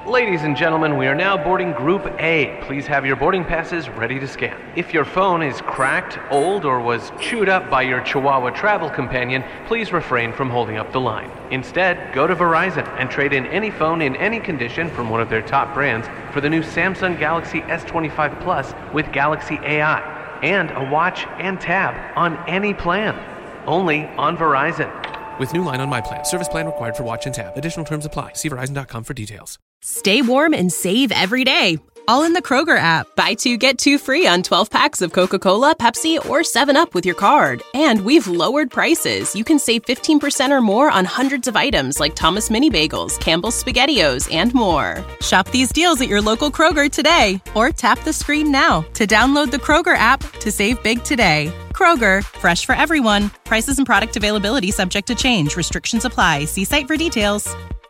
Ladies and gentlemen, we are now boarding Group A. Please have your boarding passes ready to scan. If your phone is cracked, old, or was chewed up by your Chihuahua travel companion, please refrain from holding up the line. Instead, go to Verizon and trade in any phone in any condition from one of their top brands for the new Samsung Galaxy S25 Plus with Galaxy AI, and a watch and tab on any plan. Only on Verizon. With new line on My Plan. Service plan required for watch and tab. Additional terms apply. See Verizon.com for details. Stay warm and save every day. All in the Kroger app. Buy 2, get 2 free on 12 packs of Coca-Cola, Pepsi, or 7-Up with your card. And we've lowered prices. You can save 15% or more on hundreds of items like Thomas Mini Bagels, Campbell's SpaghettiOs, and more. Shop these deals at your local Kroger today. Or tap the screen now to download the Kroger app to save big today. Kroger, fresh for everyone. Prices and product availability subject to change. Restrictions apply. See site for details.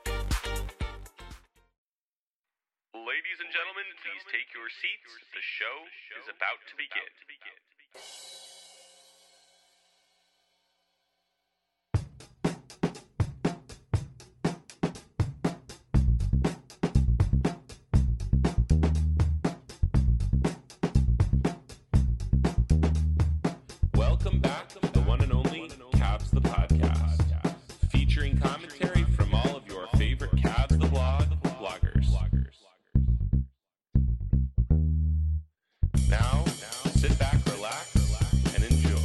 Ladies and gentlemen, please take your seats. The show is about to begin. Welcome back to the one and only Cavs the Podcast, featuring commentary from all of your favorite Cavs the Blog bloggers. Now, sit back, relax, and enjoy.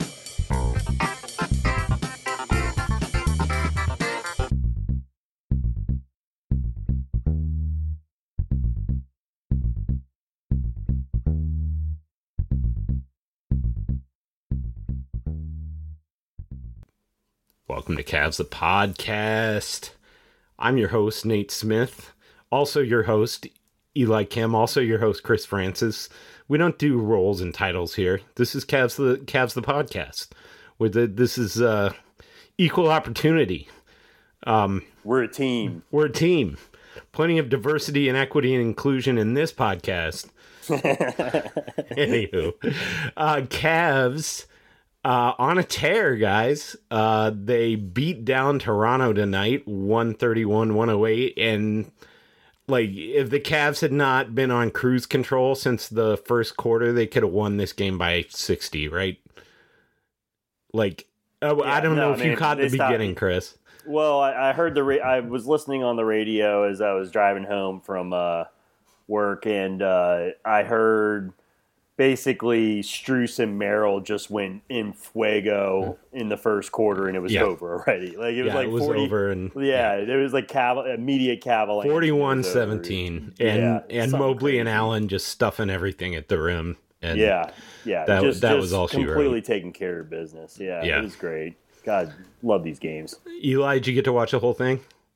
Welcome to Cavs the Podcast. I'm your host, Nate Smith. Also your host, Eli Kim. Also your host, Chris Francis. We don't do roles and titles here. This is Cavs the Podcast. This is equal opportunity. We're a team. We're a team. Plenty of diversity and equity and inclusion in this podcast. Anywho, Cavs on a tear, guys. They beat down Toronto tonight, 131-108, and like, if the Cavs had not been on cruise control since the first quarter, they could have won this game by 60, right? Like, I don't know if you caught the beginning, Chris. Well, I heard I was listening on the radio as I was driving home from work, and I heard basically Strus and Merrill just went in fuego in the first quarter, and it was over already. Like, it was like 40, over, and it was like immediate Cavalanche. 41-17, and Mobley and Allen just stuffing everything at the rim. And that was all she wrote. Completely taking care of business. Yeah, it was great. God, love these games. Eli, did you get to watch the whole thing?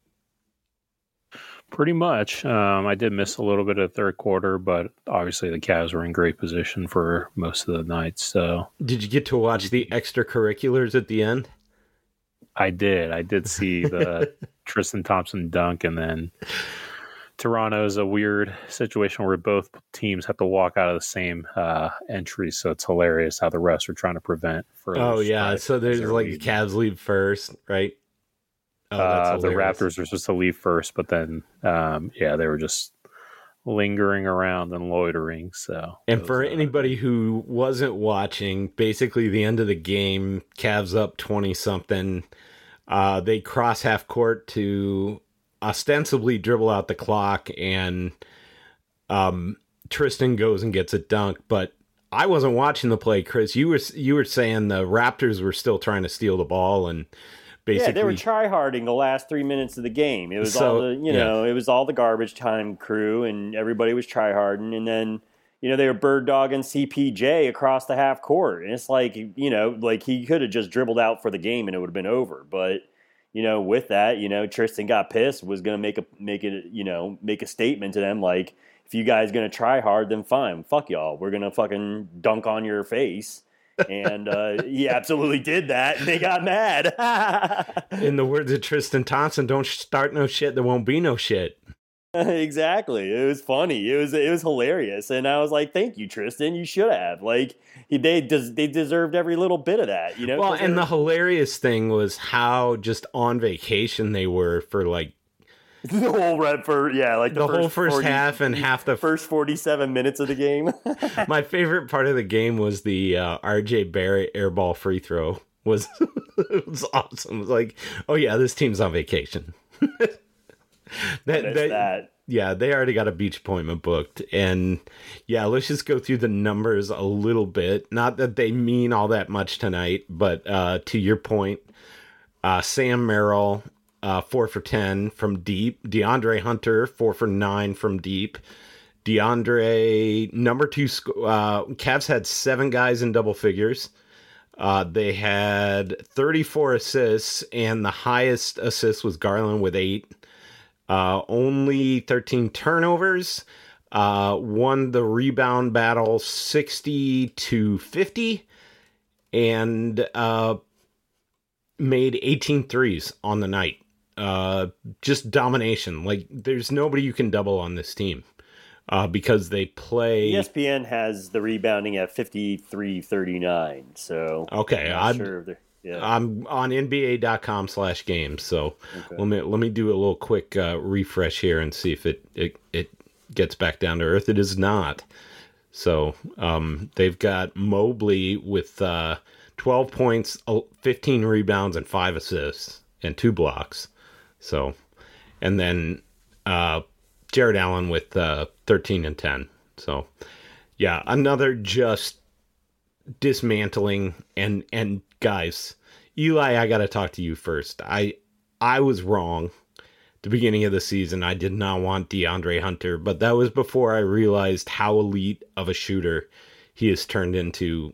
Pretty much. I did miss a little bit of the third quarter, but obviously the Cavs were in great position for most of the night. So, did you get to watch the extracurriculars at the end? I did. I did see the Tristan Thompson dunk, and then Toronto's a weird situation where both teams have to walk out of the same entry. So it's hilarious how the refs are trying to prevent. So there's like the Cavs leave first, right? The Raptors were supposed to leave first, but then, they were just lingering around and loitering. So, and for anybody who wasn't watching, basically the end of the game, Cavs up 20-something. They cross half court to ostensibly dribble out the clock, and Tristan goes and gets a dunk. But I wasn't watching the play, Chris. You were saying the Raptors were still trying to steal the ball, and basically, they were tryharding the last 3 minutes of the game. It was it was all the garbage time crew, and everybody was tryharding. And then, they were bird dogging CPJ across the half court. And it's like, like he could have just dribbled out for the game and it would have been over. But, with that, Tristan got pissed, was going to make a statement to them like, if you guys going to try hard, then fine, fuck y'all. We're going to fucking dunk on your face. And he absolutely did that, and they got mad. In the words of Tristan Thompson, don't start no shit, there won't be no shit. Exactly. It was funny. It was hilarious. And I was like, thank you, Tristan. You should have. Like, they deserved every little bit of that, Well, and the hilarious thing was how just on vacation they were for, like, The whole rep for the whole first half and half the first 47 minutes of the game. My favorite part of the game was the RJ Barrett airball free throw. It was awesome. It was like, oh yeah, this team's on vacation. that. Yeah, they already got a beach appointment booked. And yeah, let's just go through the numbers a little bit. Not that they mean all that much tonight, but to your point, Sam Merrill, 4 for 10 from deep. DeAndre Hunter, 4 for 9 from deep. DeAndre, number 2, Cavs had 7 guys in double figures. They had 34 assists, and the highest assist was Garland with 8. Only 13 turnovers. Won the rebound battle 60-50, and made 18 threes on the night. Just domination. Like, there's nobody you can double on this team. Because they play. ESPN has the rebounding at 53-39. So okay, I'm on NBA.com/games. So okay. Let me do a little quick refresh here and see if it gets back down to earth. It is not. So they've got Mobley with 12 points, 15 rebounds, and 5 assists and 2 blocks. So, and then Jared Allen with 13 and 10. So, yeah, another just dismantling. And guys, Eli, I got to talk to you first. I was wrong at the beginning of the season. I did not want DeAndre Hunter, but that was before I realized how elite of a shooter he has turned into.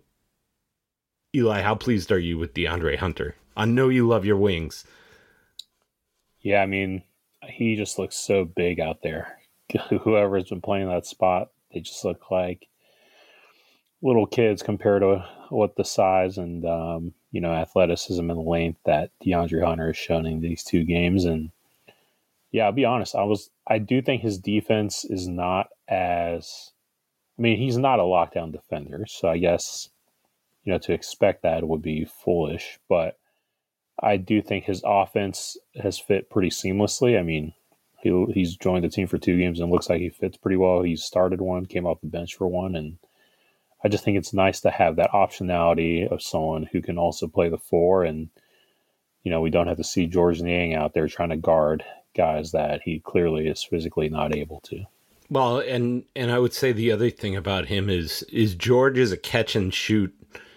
Eli, how pleased are you with DeAndre Hunter? I know you love your wings. Yeah, I mean, he just looks so big out there. Whoever's been playing that spot, they just look like little kids compared to what the size and athleticism and length that DeAndre Hunter has shown in these 2 games. And yeah, I'll be honest, I do think his defense is not as, I mean, he's not a lockdown defender, so I guess to expect that would be foolish. But I do think his offense has fit pretty seamlessly. I mean, he's joined the team for 2 games and looks like he fits pretty well. He started one, came off the bench for one, and I just think it's nice to have that optionality of someone who can also play the 4. And, we don't have to see Georges Niang out there trying to guard guys that he clearly is physically not able to. Well, and I would say the other thing about him is George is a catch and shoot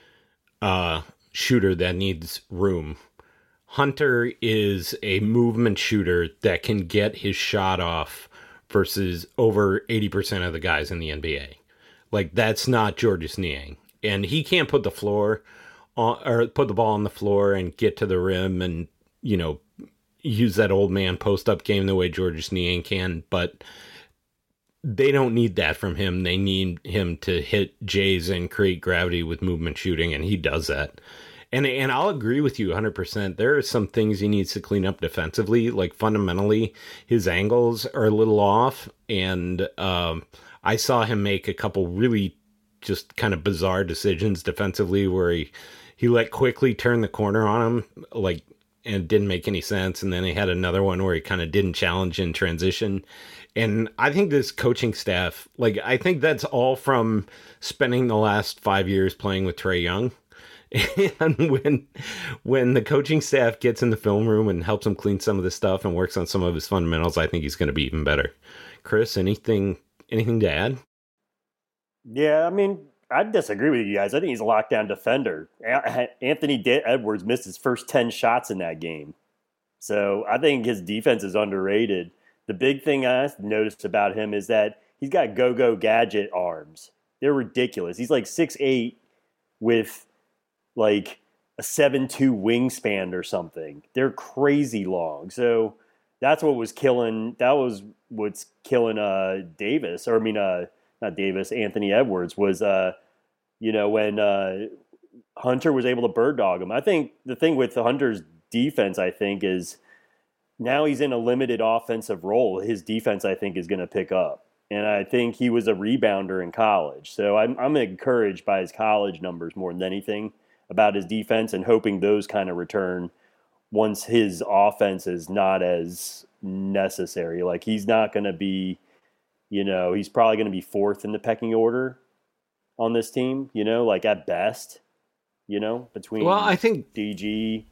shooter that needs room. Hunter is a movement shooter that can get his shot off versus over 80% of the guys in the NBA. Like, that's not Georges Niang. And he can't put the ball on the floor and get to the rim and, use that old man post-up game the way Georges Niang can. But they don't need that from him. They need him to hit Jays and create gravity with movement shooting, and he does that. And I'll agree with you 100%. There are some things he needs to clean up defensively. Like, fundamentally, his angles are a little off. And I saw him make a couple really just kind of bizarre decisions defensively where he let quickly turn the corner on him, and it didn't make any sense. And then he had another one where he kind of didn't challenge in transition. And I think this coaching staff, I think that's all from spending the last 5 years playing with Trae Young. And when the coaching staff gets in the film room and helps him clean some of this stuff and works on some of his fundamentals, I think he's going to be even better. Chris, anything to add? Yeah, I mean, I disagree with you guys. I think he's a lockdown defender. Anthony Edwards missed his first 10 shots in that game. So I think his defense is underrated. The big thing I noticed about him is that he's got go-go gadget arms. They're ridiculous. He's like 6'8" with like a 7'2" wingspan or something. They're crazy long. So that's what was killing. That was what's killing Davis. Or I mean, not Davis. Anthony Edwards was. When Hunter was able to bird dog him. I think the thing with Hunter's defense, I think, is now he's in a limited offensive role. His defense, I think, is going to pick up. And I think he was a rebounder in college. So I'm encouraged by his college numbers more than anything about his defense and hoping those kind of return once his offense is not as, necessary. Like, he's not going to be, he's probably going to be fourth in the pecking order on this team, like at best, between I think DG,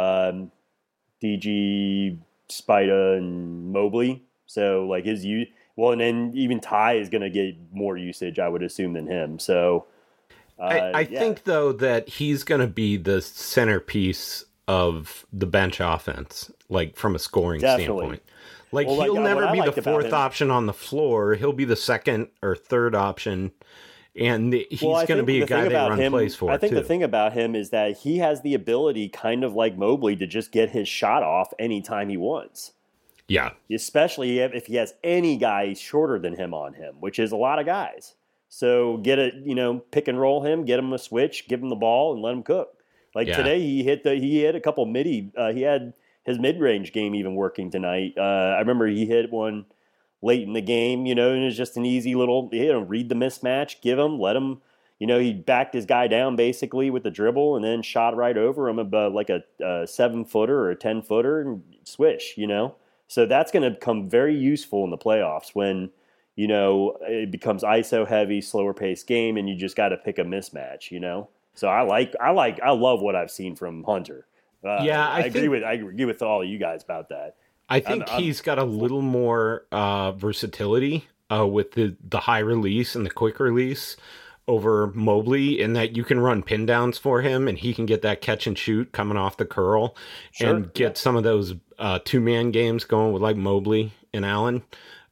Spida, and Mobley. So, like, and then even Ty is going to get more usage, I would assume, than him. So, I think, though, that he's going to be the centerpiece of the bench offense, like, from a scoring standpoint. Like, he'll never be the fourth option on the floor. He'll be the second or third option, and he's going to be a guy they run plays for, I think the thing about him is that he has the ability, kind of like Mobley, to just get his shot off anytime he wants. Yeah. Especially if he has any guy shorter than him on him, which is a lot of guys. So pick and roll him, get him a switch, give him the ball, and let him cook. Like today, he hit a couple he had his mid-range game even working tonight. I remember he hit one late in the game, and it was just an easy little, read the mismatch, give him, let him, he backed his guy down basically with the dribble and then shot right over him about like a 7-footer or a 10-footer and swish, So that's going to become very useful in the playoffs when, it becomes ISO heavy, slower paced game, and you just got to pick a mismatch, So I love what I've seen from Hunter. I agree with all of you guys about that. I think he's got a little more versatility with the high release and the quick release over Mobley, in that you can run pin downs for him and he can get that catch and shoot coming off the curl and get some of those 2-man games going with like Mobley and Allen.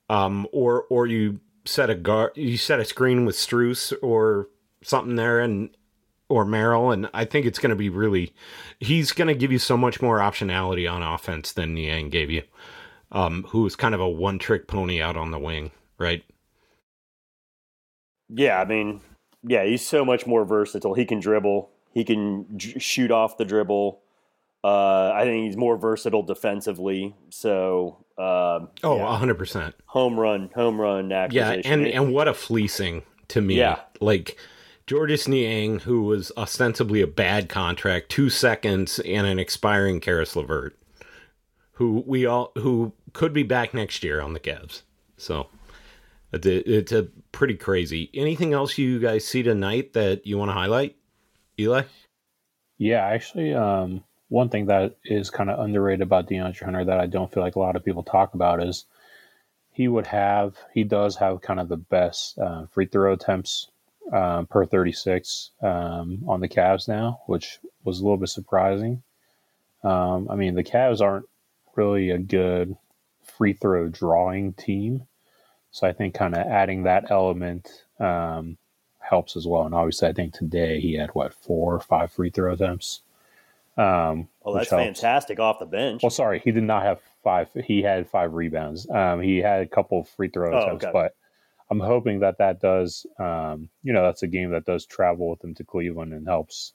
Or you set a screen with Strus or something there or Merrill, and I think it's going to be he's going to give you so much more optionality on offense than Niang gave you, who was kind of a one-trick pony out on the wing, right? Yeah, I mean, he's so much more versatile. He can dribble. He can shoot off the dribble. I think he's more versatile defensively. So, 100%. Home run acquisition. Yeah, and what a fleecing to me. Yeah. Like, Georges Niang, who was ostensibly a bad contract, 2 seconds, and an expiring Karis LeVert, who could be back next year on the Cavs. So it's a pretty crazy. Anything else you guys see tonight that you want to highlight, Eli? Yeah, actually, one thing that is kind of underrated about DeAndre Hunter that I don't feel like a lot of people talk about is he does have kind of the best free throw attempts per 36 on the Cavs now, which was a little bit surprising. I mean, the Cavs aren't really a good free throw drawing team, so I think kind of adding that element helps as well. And obviously, I think today he had 4 or 5 free throw attempts. That's fantastic off the bench. Well, sorry, he did not have 5. He had 5 rebounds. He had a couple of free throw attempts, but I'm hoping that does, that's a game that does travel with him to Cleveland and helps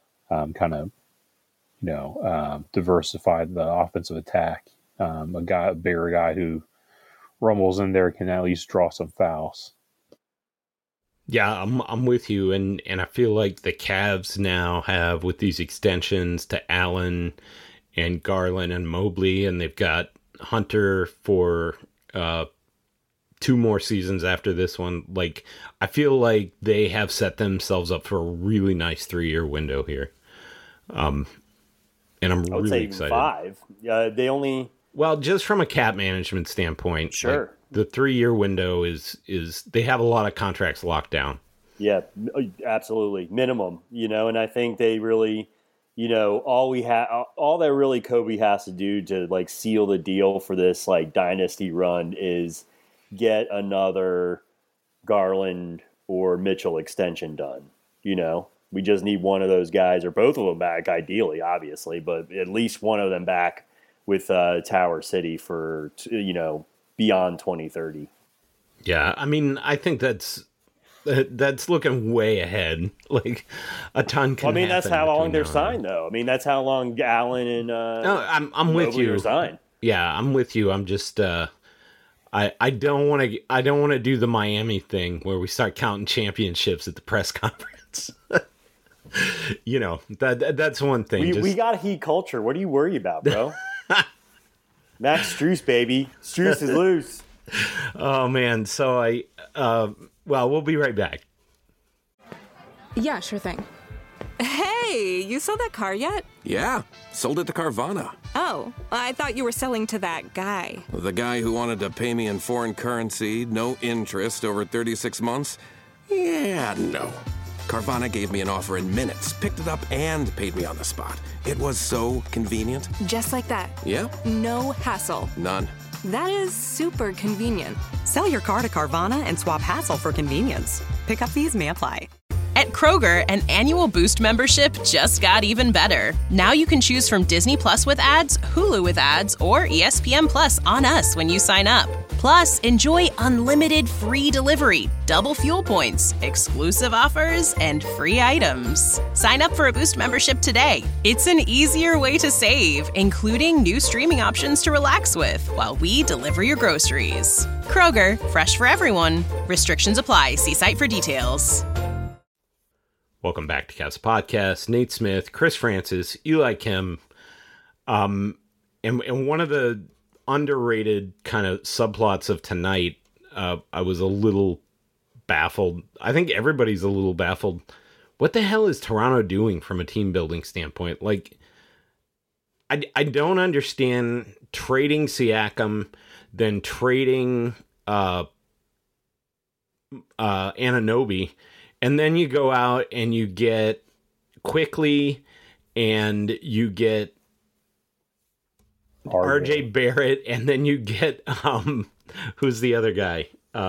diversify the offensive attack. A bigger guy who rumbles in there can at least draw some fouls. Yeah, I'm with you, and I feel like the Cavs now have, with these extensions to Allen and Garland and Mobley, and they've got Hunter for 2 more seasons after this one. Like, I feel like they have set themselves up for a really nice 3-year window here. And I'm really excited. 5. They only... Well, just from a cap management standpoint, sure. Like, the 3-year window is they have a lot of contracts locked down. Yeah, absolutely. Minimum, and I think they really, all that really Kobe has to do to like seal the deal for this like dynasty run is get another Garland or Mitchell extension done. We just need one of those guys or both of them back, ideally, obviously, but at least one of them back with Tower City for, beyond 2030. Yeah, I mean, I think that's looking way ahead. Like, a ton can happen. That's how long they're signed, though. I mean, that's how long Allen and no, I'm with you. Signed. Yeah, I'm with you. I'm just I don't want to do the Miami thing where we start counting championships at the press conference. That's one thing. We got Heat culture. What do you worry about, bro? Max Strus, baby. Strus is loose. Oh, man. So we'll be right back. Yeah, sure thing. Hey, you sold that car yet? Yeah, sold it to Carvana. Oh, I thought you were selling to that guy. The guy who wanted to pay me in foreign currency, no interest, over 36 months? Yeah, no. Carvana gave me an offer in minutes, picked it up, and paid me on the spot. It was so convenient. Just like that. Yeah? No hassle. None. That is super convenient. Sell your car to Carvana and swap hassle for convenience. Pickup fees may apply. At Kroger, an annual Boost membership just got even better. Now you can choose from Disney Plus with ads, Hulu with ads, or ESPN Plus on us when you sign up. Plus, enjoy unlimited free delivery, double fuel points, exclusive offers, and free items. Sign up for a Boost membership today. It's an easier way to save, including new streaming options to relax with while we deliver your groceries. Kroger, fresh for everyone. Restrictions apply. See site for details. Welcome back to Cavs Podcast. Nate Smith, Chris Francis, Eli Kim. And one of the underrated kind of subplots of tonight, I was a little baffled. I think everybody's a little baffled. What the hell is Toronto doing from a team building standpoint? Like, I don't understand trading Siakam, then trading Anunoby, and then you go out and you get Quickly and you get RJ Barrett, and then you get who's the other guy?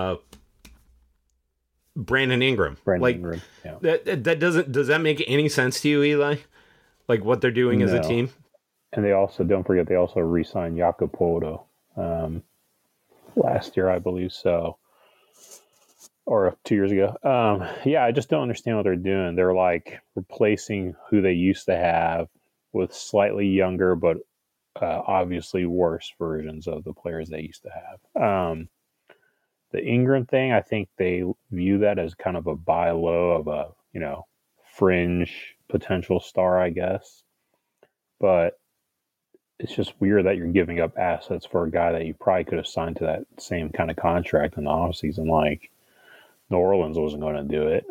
Brandon Ingram. Ingram. Yeah. That does that make any sense to you, Eli? Like what they're doing as a team? And they also, don't forget, they also re-signed Jakob Poeltl last year, I believe so. Or 2 years ago. I just don't understand what they're doing. They're like replacing who they used to have with slightly younger, but obviously worse versions of the players they used to have. The Ingram thing, I think they view that as kind of a buy low of a, fringe potential star, I guess. But it's just weird that you're giving up assets for a guy that you probably could have signed to that same kind of contract in the offseason. Like, New Orleans wasn't going to do it.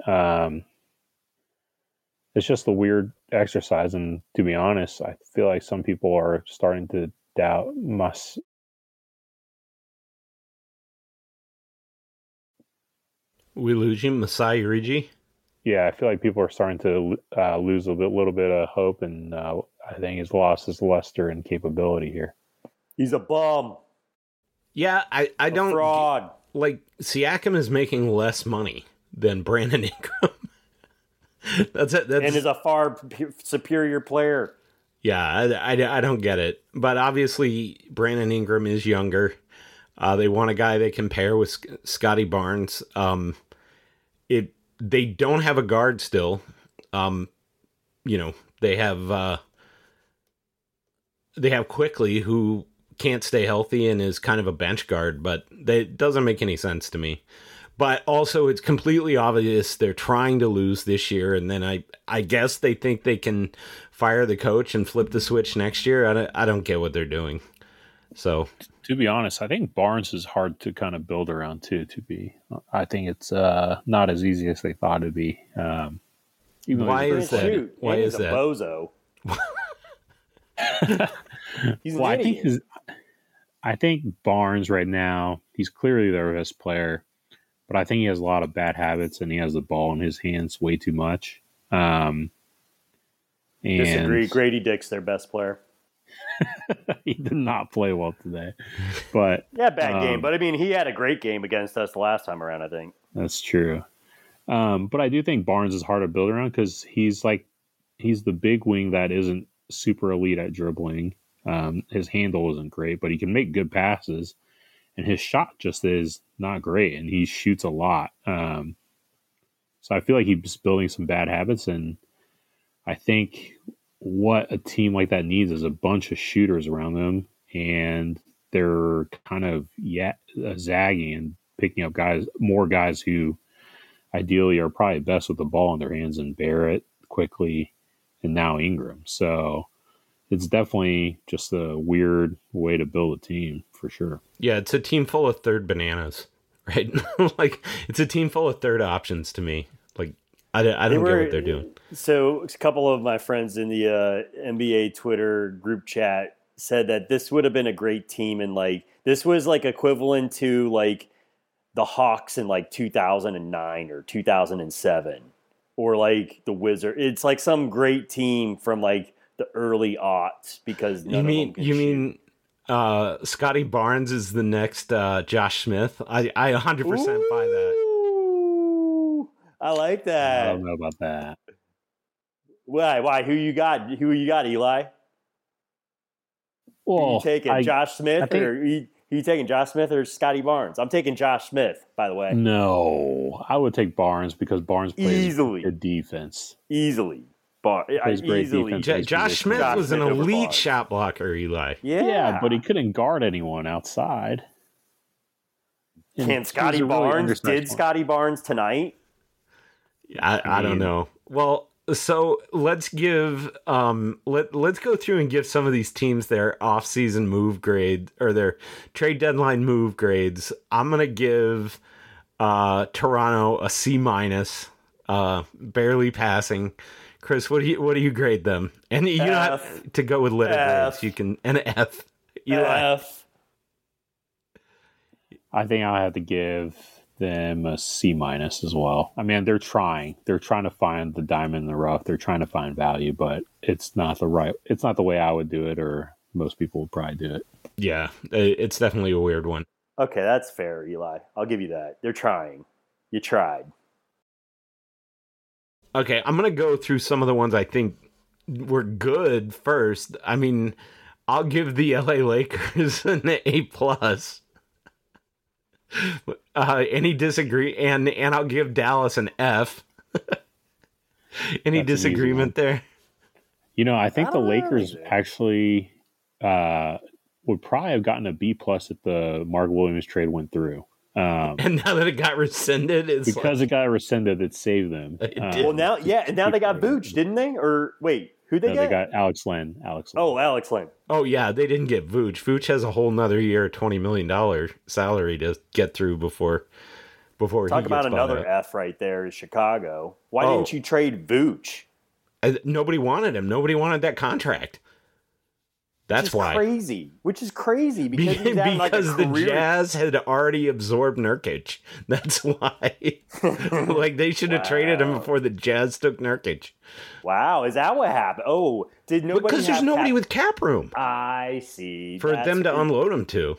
It's just a weird exercise, and to be honest, I feel like some people are starting to doubt We lose you, Masai Ujiri? Yeah, I feel like people are starting to lose a little bit of hope, and I think he's lost his luster and capability here. He's a bum. Yeah, I don't... fraud. Like, Siakam is making less money than Brandon Ingram. That's and is a far superior player. Yeah, I don't get it. But obviously, Brandon Ingram is younger. They want a guy they can pair with Scotty Barnes. They don't have a guard still. They have Quickly, who can't stay healthy and is kind of a bench guard, but that doesn't make any sense to me. But also, it's completely obvious they're trying to lose this year, and then I guess they think they can fire the coach and flip the switch next year. I don't get what they're doing. So, to be honest, I think Barnes is hard to kind of build around too. I think it's not as easy as they thought it'd be. Why is that? Why is that? Bozo. He's an idiot. I think Barnes right now, he's clearly their best player, but I think he has a lot of bad habits and he has the ball in his hands way too much. Disagree. Grady Dick's their best player. He did not play well today, but yeah, bad game. But I mean, he had a great game against us the last time around, I think. That's true. But I do think Barnes is hard to build around because he's the big wing that isn't super elite at dribbling. His handle isn't great, but he can make good passes, and his shot just is not great, and he shoots a lot. So I feel like he's building some bad habits, and I think what a team like that needs is a bunch of shooters around them, and they're kind of zagging and picking up more guys who ideally are probably best with the ball in their hands, and Barrett, Quickly, and now Ingram. So it's definitely just a weird way to build a team for sure. Yeah, it's a team full of third bananas, right? Like, it's a team full of third options to me. Like, I don't get what they're doing. So a couple of my friends in the NBA Twitter group chat said that this would have been a great team, and like this was like equivalent to like the Hawks in like 2009 or 2007, or like the Wizards. It's like some great team from like the early aughts because none of them can shoot. Scotty Barnes is the next Josh Smith? I 100% buy that. I like that. I don't know about that. Why? Who you got, Eli? Well, Are you taking Josh Smith or are you taking Josh Smith or Scotty Barnes? I'm taking Josh Smith, by the way. No, I would take Barnes because Barnes plays good defense. Easily. Plays great defense. Josh Smith was an elite shot blocker, Eli. Yeah, but he couldn't guard anyone outside. Can Scotty Barnes? Did Scotty Barnes tonight? I don't know. Well, so let's give let's go through and give some of these teams their off-season move grade or their trade deadline move grades. I'm gonna give Toronto a C-, barely passing. Chris, what do you grade them? And you don't have to go with letter grades. You can an F. F. I think I'll have to give them a C- as well. I mean, they're trying to find the diamond in the rough. They're trying to find value, but it's not the way I would do it, or most people would probably do it. Yeah, it's definitely a weird one. Okay, that's fair, Eli. I'll give you that. They're trying. You tried. Okay, I'm going to go through some of the ones I think were good first. I mean, I'll give the LA Lakers an A+. Any disagree? And I'll give Dallas an F. Any disagreement there? You know, I think the Lakers actually would probably have gotten a B+ if the Mark Williams trade went through. And now that it got rescinded, it got rescinded, it saved them. Well, now they got Vooch, didn't they? Or wait, who they got? They got Alex Len. Oh, Alex Len. Oh, yeah, they didn't get Vooch. Vooch has a whole nother year, $20 million salary to get through before Talk about another F right there is Chicago. Why didn't you trade Vooch? Nobody wanted him. Nobody wanted that contract. That's why. Which is crazy because he's because like the Jazz had already absorbed Nurkic. That's why. Like they should have traded him before the Jazz took Nurkic. Wow, is that what happened? Oh, did nobody? Because there's nobody with cap room. I see. For them to unload him to.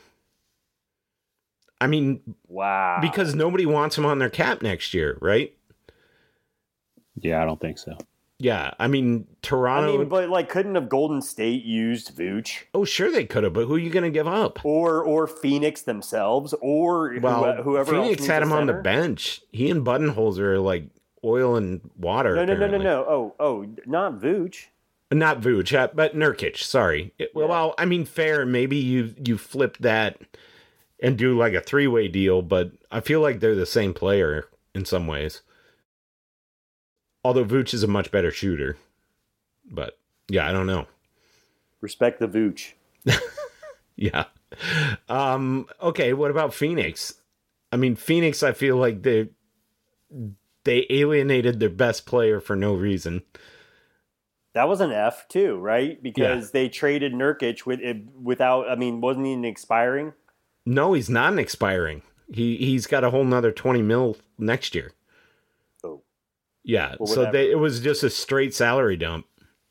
I mean, wow. Because nobody wants him on their cap next year, right? Yeah, I don't think so. Yeah, I mean, Toronto... but like, couldn't have Golden State used Vooch? Oh, sure they could have, but who are you going to give up? Or Phoenix themselves, or whoever Phoenix else had him on the center? bench. He and Budenholzer are like oil and water. No. Oh, not Vooch. Not Vooch, but Nurkic, sorry. Well, I mean, fair, maybe you flip that and do like a three-way deal, but I feel like they're the same player in some ways. Although Vooch is a much better shooter. But, yeah, I don't know. Respect the Vooch. Yeah. Okay, what about Phoenix? I mean, Phoenix, I feel like they alienated their best player for no reason. That was an F, too, right? Because they traded Nurkic wasn't he an expiring? No, he's not an expiring. He's got a whole nother 20 mil next year. Yeah, well, so it was just a straight salary dump.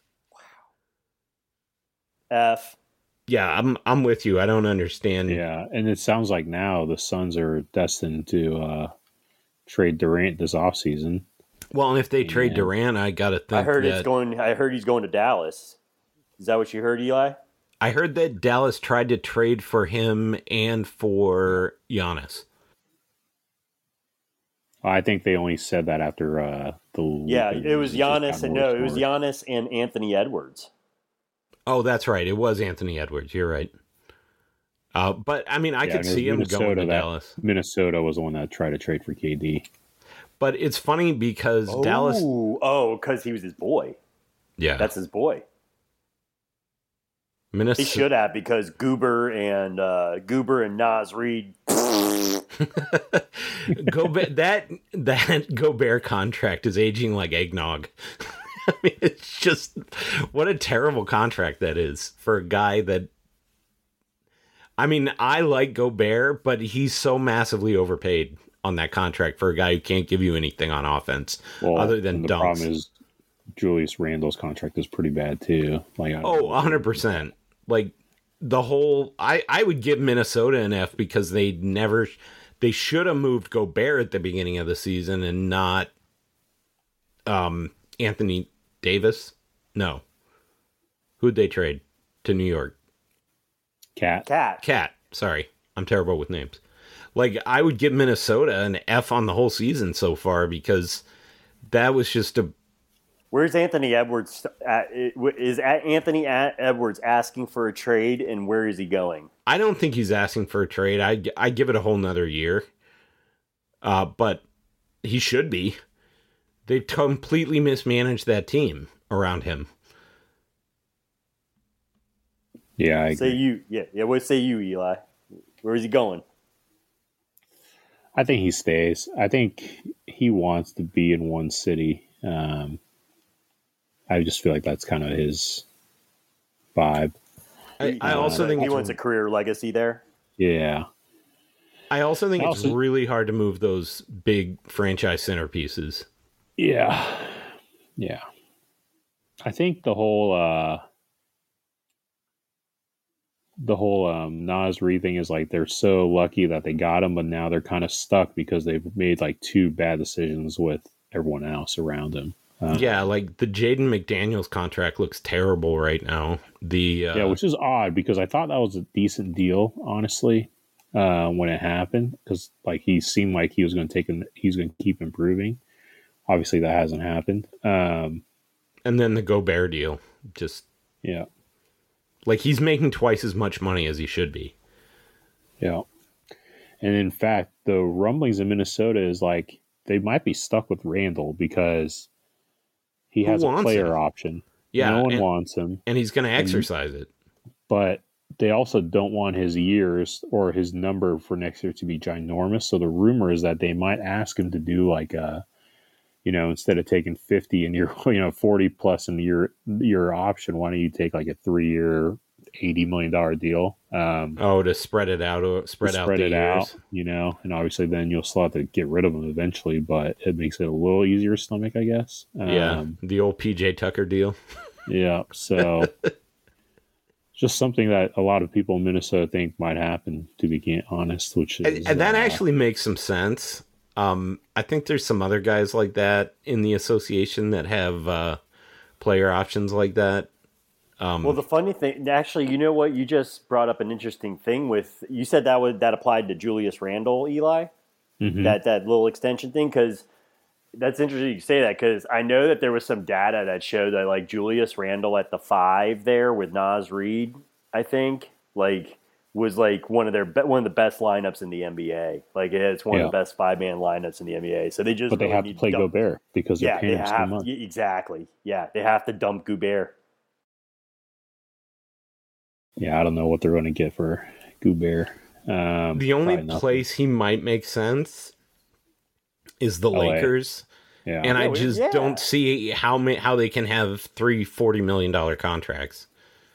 Wow. F. Yeah, I'm with you. I don't understand. Yeah, and it sounds like now the Suns are destined to trade Durant this offseason. Well, and if they trade Durant, I got to think I heard he's going to Dallas. Is that what you heard, Eli? I heard that Dallas tried to trade for him and for Giannis. I think they only said that after it was Giannis it was Giannis and Anthony Edwards. Oh, that's right. It was Anthony Edwards. You're right. But I mean, I could see him going to Dallas. Minnesota was the one that tried to trade for KD. But it's funny because Dallas. Because he was his boy. Yeah, that's his boy. He should have, because Goober and Nas Reed. that Gobert contract is aging like eggnog. I mean, it's just, what a terrible contract that is for a guy that, I mean, I like Gobert, but he's so massively overpaid on that contract for a guy who can't give you anything on offense other than the dunks. Problem is Julius Randle's contract is pretty bad too. Like, 100%. Like the whole, I would give Minnesota an F because they should have moved Gobert at the beginning of the season and not Anthony Davis. No. Who'd they trade to New York? Cat. Sorry. I'm terrible with names. Like, I would give Minnesota an F on the whole season so far because that was just a... Where's Anthony Edwards? Is Anthony Edwards asking for a trade, and where is he going? I don't think he's asking for a trade. I give it a whole nother year. But he should be. They completely mismanaged that team around him. Yeah, I agree. Say you. Yeah. What say you, Eli? Where is he going? I think he stays. I think he wants to be in one city. I just feel like that's kind of his vibe. I also think he wants a career legacy there. Yeah. I also think it's really hard to move those big franchise centerpieces. Yeah. Yeah. I think the whole Nas Reed thing is like they're so lucky that they got him, but now they're kind of stuck because they've made like two bad decisions with everyone else around him. Yeah, like the Jaden McDaniels contract looks terrible right now. Which is odd because I thought that was a decent deal, honestly, when it happened, because like he seemed like he was going to he's going to keep improving. Obviously, that hasn't happened. And then the Gobert deal, just like he's making twice as much money as he should be. Yeah, and in fact, the rumblings in Minnesota is like they might be stuck with Randle because he has a player option. Yeah, no one wants him, and he's going to exercise it. But they also don't want his years or his number for next year to be ginormous. So the rumor is that they might ask him to do like a, instead of taking 50 and you're 40 plus in your option, why don't you take like a 3-year, $80 million deal? To spread it out, spread out, and obviously then you'll still have to get rid of him eventually, but it makes it a little easier to stomach, I guess. The old PJ Tucker deal. Yeah, so just something that a lot of people in Minnesota think might happen, to be honest, which is... And that actually makes some sense. I think there's some other guys like that in the association that have player options like that. Well, the funny thing, actually, you know what? You just brought up an interesting thing with, you said that applied to Julius Randle, Eli, that little extension thing, because that's interesting you say that, because I know that there was some data that showed that like Julius Randle at the 5 there with Nas Reed, I think, like was like one of the best lineups in the NBA. Like it's one of the best 5-man lineups in the NBA. So they but they have to play Gobert because they're paying him so much. Exactly. Yeah, they have to dump Gobert. Yeah, I don't know what they're going to get for Gobert. The only place he might make sense is the Lakers. Yeah. And I just don't see how they can have 3 $40 million contracts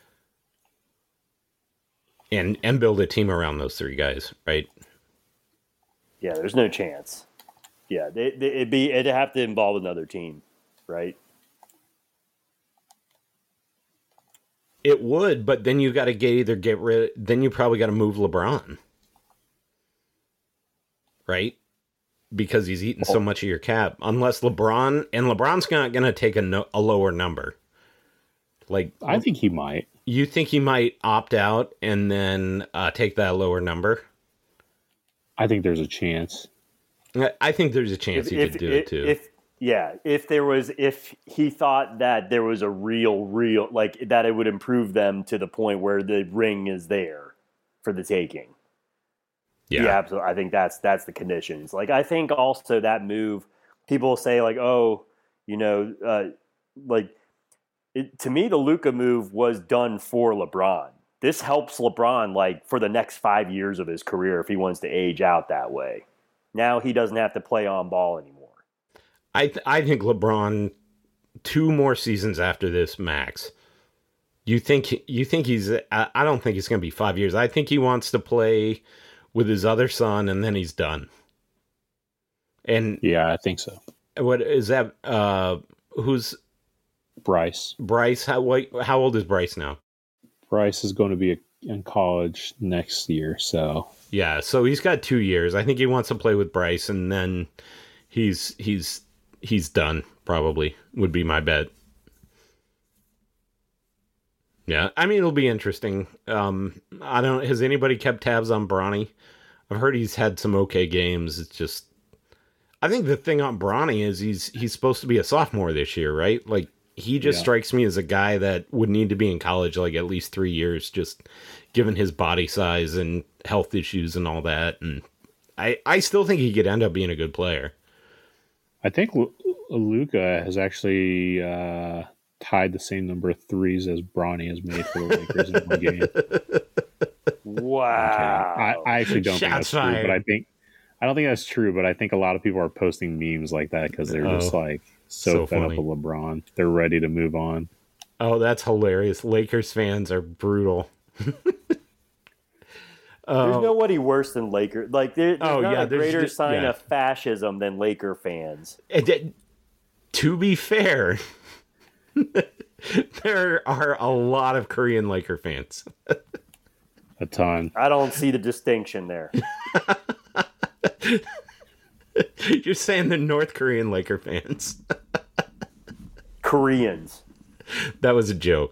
and build a team around those 3 guys, right? Yeah, there's no chance. Yeah, it'd have to involve another team, right? It would, but then you got to then you probably got to move LeBron, right? Because he's eating so much of your cap. Unless LeBron's not going to take a lower number. Like, I think he might. You think he might opt out and then take that lower number? I think there's a chance. I think there's a chance he could do it too. If he thought that there was a real, like that it would improve them to the point where the ring is there for the taking. Yeah, absolutely. I think that's the conditions. Like, I think also that move, people say like, like to me, the Luka move was done for LeBron. This helps LeBron like for the next 5 years of his career if he wants to age out that way. Now he doesn't have to play on ball anymore. I think LeBron 2 more seasons after this max. You think he's? I don't think it's going to be 5 years. I think he wants to play with his other son, and then he's done. And yeah, I think so. What is that? Who's Bryce? Bryce, how old is Bryce now? Bryce is going to be in college next year, so yeah, so he's got 2 years. I think he wants to play with Bryce, and then he's done. Probably would be my bet. Yeah, I mean, it'll be interesting. Has anybody kept tabs on Bronny? I've heard he's had some okay games. It's just, I think the thing on Bronny is he's supposed to be a sophomore this year, right? Like, he just strikes me as a guy that would need to be in college like at least 3 years, just given his body size and health issues and all that. And I still think he could end up being a good player. I think Luka has actually tied the same number of threes as Bronny has made for the Lakers in one game. Wow! I actually don't think that's true, but I don't think that's true. But I think a lot of people are posting memes like that because they're just like so fed up with LeBron. They're ready to move on. Oh, that's hilarious! Lakers fans are brutal. There's nobody worse than Lakers. Like there's not a greater sign of fascism than Laker fans. To be fair, there are a lot of Korean Laker fans. A ton. I don't see the distinction there. You're saying the North Korean Laker fans. Koreans. That was a joke.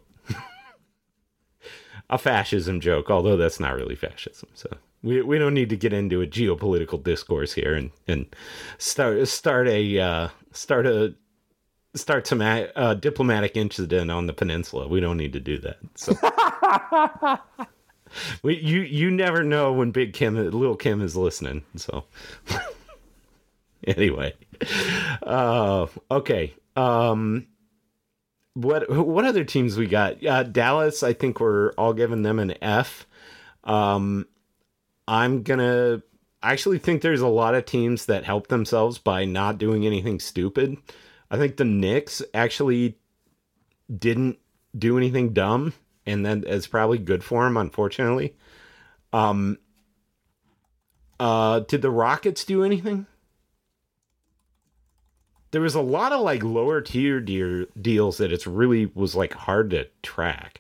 A fascism joke, although that's not really fascism. So we don't need to get into a geopolitical discourse here and start some diplomatic incident on the peninsula. We don't need to do that. So you never know when Lil Kim is listening. So anyway, okay. What other teams we got? Dallas, I think we're all giving them an F. I actually think there's a lot of teams that help themselves by not doing anything stupid. I think the Knicks actually didn't do anything dumb, and then it's probably good for them, unfortunately. Did the Rockets do anything? There was a lot of like lower tier deals that it's really was like hard to track.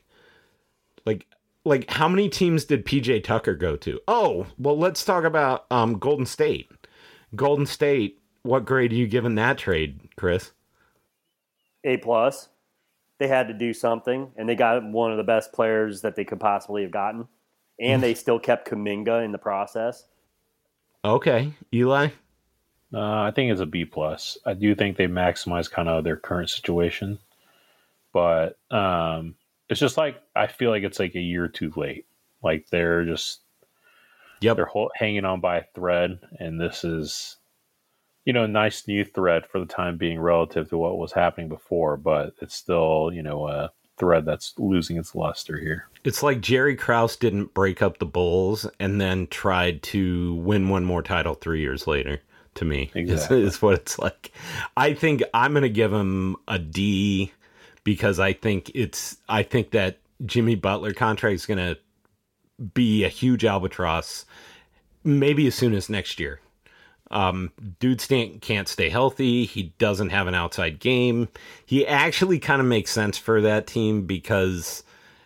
Like how many teams did PJ Tucker go to? Oh, well, let's talk about Golden State. Golden State, what grade are you giving that trade, Chris? A+. They had to do something, and they got one of the best players that they could possibly have gotten, and they still kept Kuminga in the process. Okay, Eli. I think it's a B+. I do think they maximize kind of their current situation, but it's just like I feel like it's like a year too late. Like they're just they're hanging on by a thread, and this is a nice new thread for the time being relative to what was happening before, but it's still a thread that's losing its luster here. It's like Jerry Krause didn't break up the Bulls and then tried to win one more title 3 years later. To me, exactly. is what it's like. I think I'm going to give him a D because I think that Jimmy Butler contract is going to be a huge albatross, maybe as soon as next year. Dude can't stay healthy. He doesn't have an outside game. He actually kind of makes sense for that team because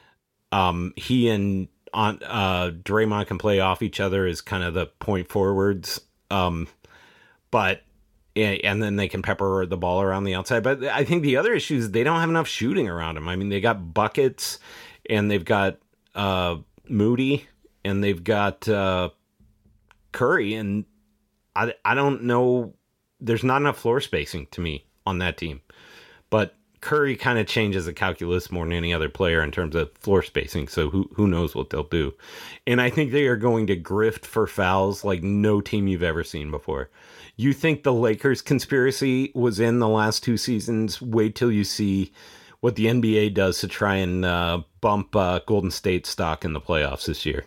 he and Draymond can play off each other as kind of the point forwards. But and then they can pepper the ball around the outside. But I think the other issue is they don't have enough shooting around him. I mean, they got buckets, and they've got Moody, and they've got Curry, and I don't know. There's not enough floor spacing to me on that team. But Curry kind of changes the calculus more than any other player in terms of floor spacing. So who knows what they'll do. And I think they are going to grift for fouls like no team you've ever seen before. You think the Lakers conspiracy was in the last 2 seasons? Wait till you see what the NBA does to try and bump Golden State stock in the playoffs this year.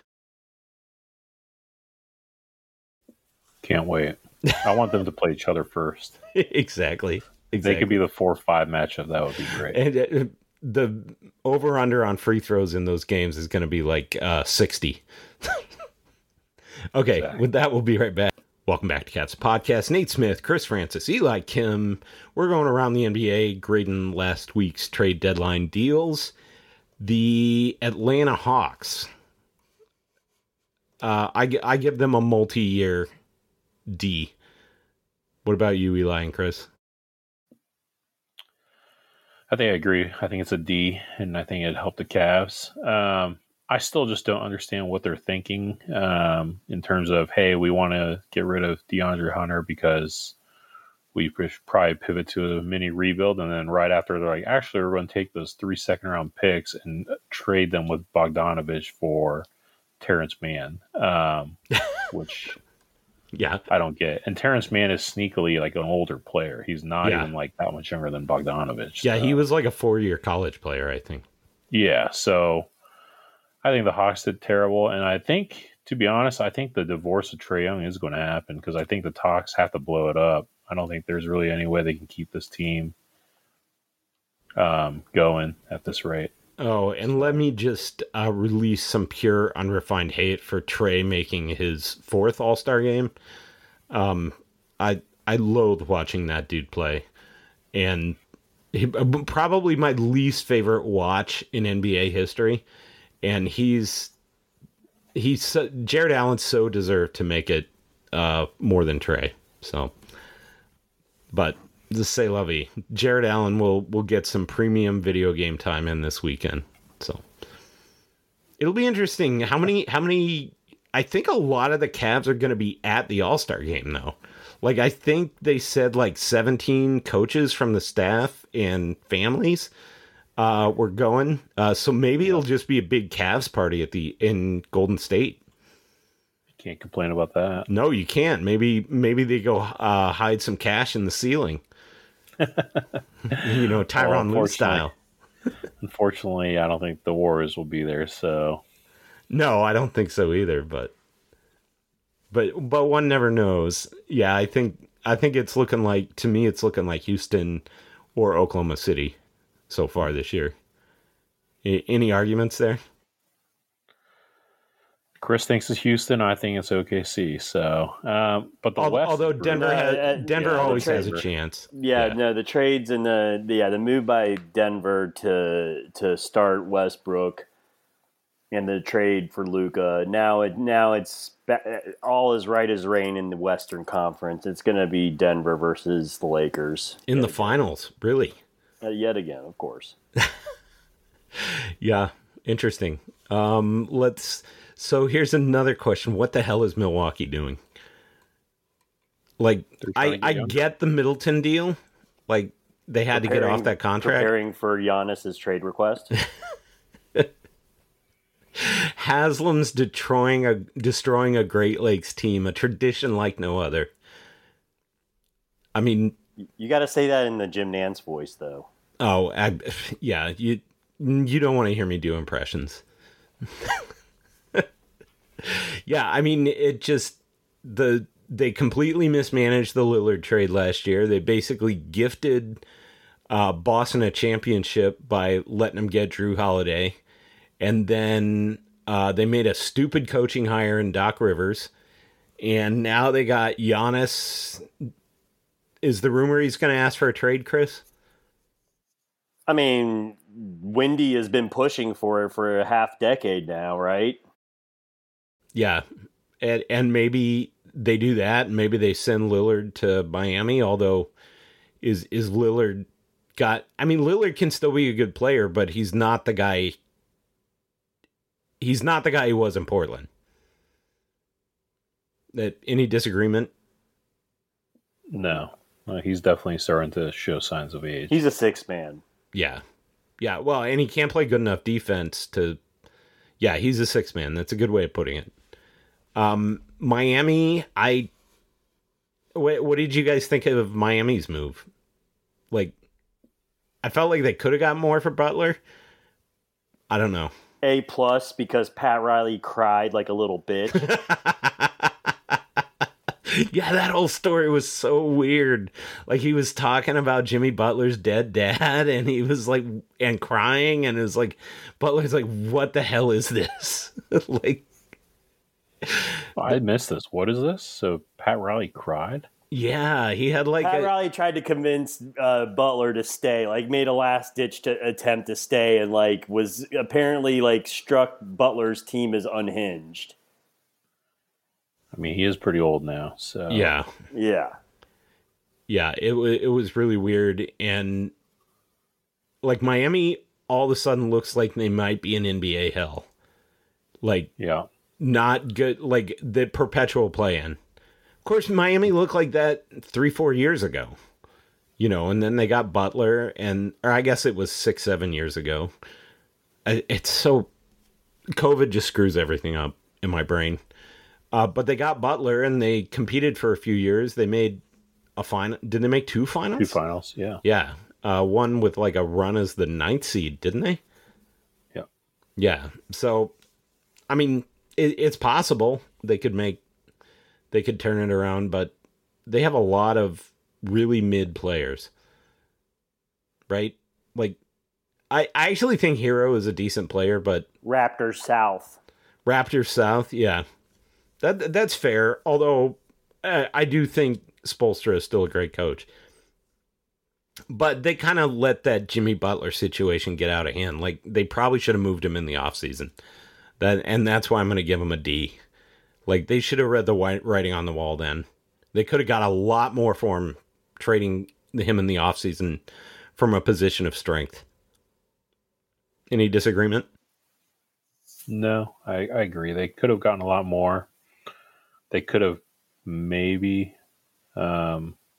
Can't wait. I want them to play each other first. Exactly. They could be the 4-5 matchup. That would be great. And the over-under on free throws in those games is going to be like 60. Okay, exactly. With that, we'll be right back. Welcome back to Cats Podcast. Nate Smith, Chris Francis, Eli Kim. We're going around the NBA grading last week's trade deadline deals. The Atlanta Hawks. I give them a multi-year D. What about you, Eli and Chris? I think I agree. I think it's a D, and I think it helped the Cavs. I still just don't understand what they're thinking in terms of, hey, we want to get rid of DeAndre Hunter because we probably pivot to a mini rebuild, and then right after they're like, actually, we're going to take those 3 second-round picks and trade them with Bogdanovich for Terrence Mann, which I don't get. And Terrence Mann is sneakily like an older player. He's not even like that much younger than Bogdanovich. Yeah, he was like a 4-year college player, I think. Yeah, so I think the Hawks did terrible, and I think, to be honest, I think the divorce of Trae Young is going to happen because I think the Hawks have to blow it up. I don't think there's really any way they can keep this team going at this rate. Oh, and let me just release some pure, unrefined hate for Trae making his 4th All-Star game. I loathe watching that dude play, and he probably my least favorite watch in NBA history. And Jared Allen so deserved to make it more than Trae. So, but just say lovey. Jared Allen will get some premium video game time in this weekend. So it'll be interesting. How many? I think a lot of the Cavs are going to be at the All-Star game though. Like I think they said like 17 coaches from the staff and families we're going, so maybe it'll just be a big Cavs party in Golden State. You can't complain about that. No, you can't. Maybe they go hide some cash in the ceiling. Tyronn Lue style. Unfortunately, I don't think the Warriors will be there. So, no, I don't think so either. But one never knows. Yeah, I think it's looking like, to me, it's looking like Houston or Oklahoma City so far this year. Any arguments there? Chris thinks it's Houston. I think it's OKC. So, but the West, although Denver always has a chance. No, the trades and the move by Denver to start Westbrook and the trade for Luka. Now it's all is right as rain in the Western Conference. It's going to be Denver versus the Lakers in the finals. Really. Yet again, of course. Yeah, interesting. So here's another question. What the hell is Milwaukee doing? Like, I get the Middleton deal. Like, they had to get off that contract. Preparing for Giannis's trade request. Haslam's destroying a Great Lakes team, a tradition like no other. I mean, you got to say that in the Jim Nance voice, though. Oh, yeah. You don't want to hear me do impressions. Yeah, I mean, it just they completely mismanaged the Lillard trade last year. They basically gifted Boston a championship by letting them get Drew Holiday, and then they made a stupid coaching hire in Doc Rivers, and now they got Giannis. Is the rumor he's going to ask for a trade, Chris? I mean, Wendy has been pushing for it for a half decade now, right? Yeah, and maybe they do that, and maybe they send Lillard to Miami. Although, is Lillard got? I mean, Lillard can still be a good player, but he's not the guy. He's not the guy he was in Portland. Any disagreement? No, he's definitely starting to show signs of age. He's a 6 man. Yeah. Well, and he can't play good enough defense to. Yeah, he's a 6 man. That's a good way of putting it. Miami, what did you guys think of Miami's move? Like, I felt like they could have got more for Butler. I don't know. A+ because Pat Riley cried like a little bitch. Yeah, that whole story was so weird. Like, he was talking about Jimmy Butler's dead dad, and he was like, and crying, and it was like, Butler's like, what the hell is this? Like, I missed this. What is this? So Pat Riley cried? Yeah, he had like Pat Riley tried to convince Butler to stay, like made a last ditch attempt to stay, and like was apparently like struck Butler's team as unhinged. I mean, he is pretty old now, so yeah. It was really weird, and like Miami all of a sudden looks like they might be in NBA hell. Like, yeah, not good. Like the perpetual play-in. Of course, Miami looked like that 3-4 years ago, you know, and then they got Butler, or I guess it was 6-7 years ago. It's so, COVID just screws everything up in my brain. But they got Butler, and they competed for a few years. They made a final. Did they make 2 finals? 2 finals, yeah. Yeah. One with like a run as the 9th seed, didn't they? Yeah. Yeah. So, I mean, it's possible they could turn it around, but they have a lot of really mid players, right? Like, I actually think Hero is a decent player, but Raptors South, yeah, that's fair. Although I do think Spoelstra is still a great coach, but they kind of let that Jimmy Butler situation get out of hand. Like, they probably should have moved him in the offseason. And that's why I'm going to give him a D. Like, they should have read the writing on the wall then. They could have got a lot more for him, trading him in the offseason from a position of strength. Any disagreement? No, I agree. They could have gotten a lot more. They could have maybe... I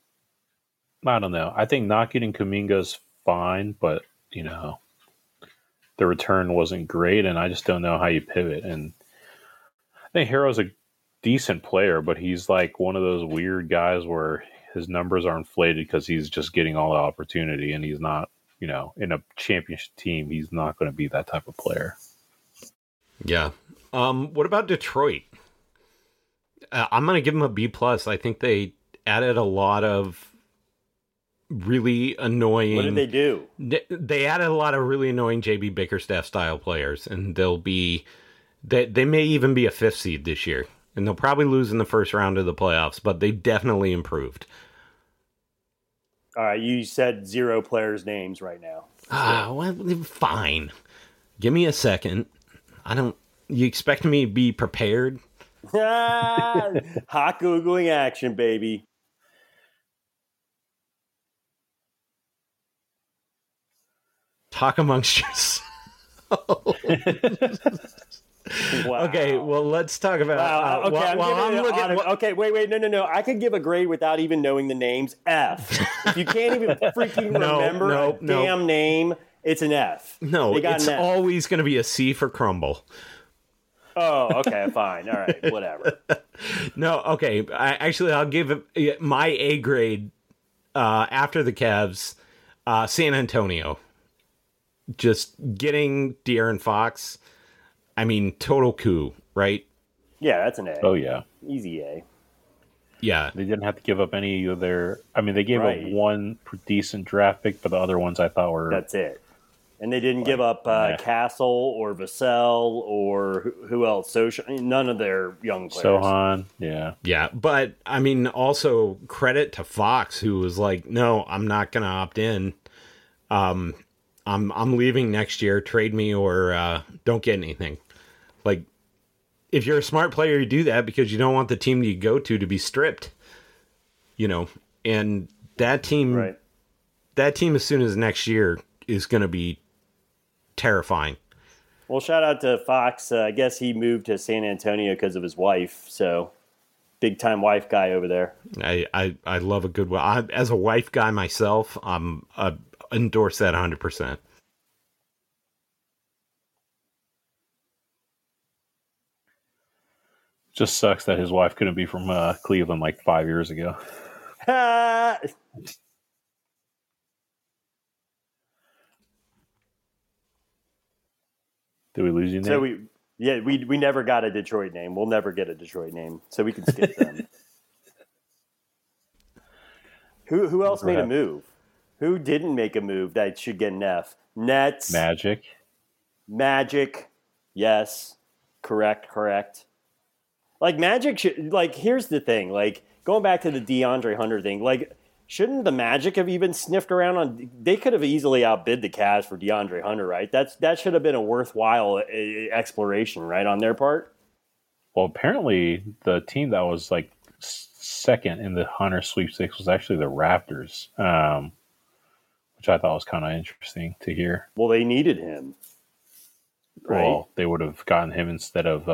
don't know. I think not getting Kuminga's fine, but, you know, the return wasn't great, and I just don't know how you pivot. And I think Hero's a decent player, but he's like one of those weird guys where his numbers are inflated because he's just getting all the opportunity, and he's not, you know, in a championship team, he's not going to be that type of player. Yeah. What about Detroit? I'm going to give them a B+. I think they added a lot of really annoying... What did they do? They added a lot of really annoying JB Bickerstaff style players, and they'll be... They may even be a 5th seed this year, and they'll probably lose in the first round of the playoffs, but they definitely improved. All right, you said 0 players' names right now. Well, fine. Give me a second. You expect me to be prepared? Hot Googling action, baby. Talk amongst yourselves. Wow. Okay, well, let's talk about... okay, wait, no. I could give a grade without even knowing the names. F. If you can't even freaking remember a damn name, it's an F. No, it's always going to be a C for crumble. Oh, okay, fine. All right, whatever. No, okay. I'll give my A grade after the Cavs, San Antonio. Just getting De'Aaron Fox... I mean, total coup, right? Yeah, that's an A. Oh, yeah. Easy A. Yeah. They didn't have to give up any of their... I mean, they gave up one decent draft pick, but the other ones I thought were... That's it. And they didn't give up Castle or Vassell or who else? None of their young players. Sohan, yeah. Yeah, but, I mean, also credit to Fox, who was like, no, I'm not going to opt in. I'm leaving next year. Trade me or don't get anything. Like, if you're a smart player, you do that because you don't want the team you go to be stripped. You know, and that team, as soon as next year, is going to be terrifying. Well, shout out to Fox. I guess he moved to San Antonio because of his wife. So, big time wife guy over there. I love a good wife. As a wife guy myself, endorse that 100%. Just sucks that his wife couldn't be from Cleveland like 5 years ago. Did we lose your name? So we never got a Detroit name. We'll never get a Detroit name, so we can skip them. Who else made a move? Who didn't make a move that should get an F? Nets. Magic. Yes. Correct. Like Magic should, like, here's the thing, like going back to the DeAndre Hunter thing, like shouldn't the Magic have even sniffed around on, they could have easily outbid the Cavs for DeAndre Hunter, right? That should have been a worthwhile exploration, right, on their part? Well, apparently the team that was like second in the Hunter sweepstakes was actually the Raptors, which I thought was kind of interesting to hear. Well, they needed him. Right? Well, they would have gotten him instead of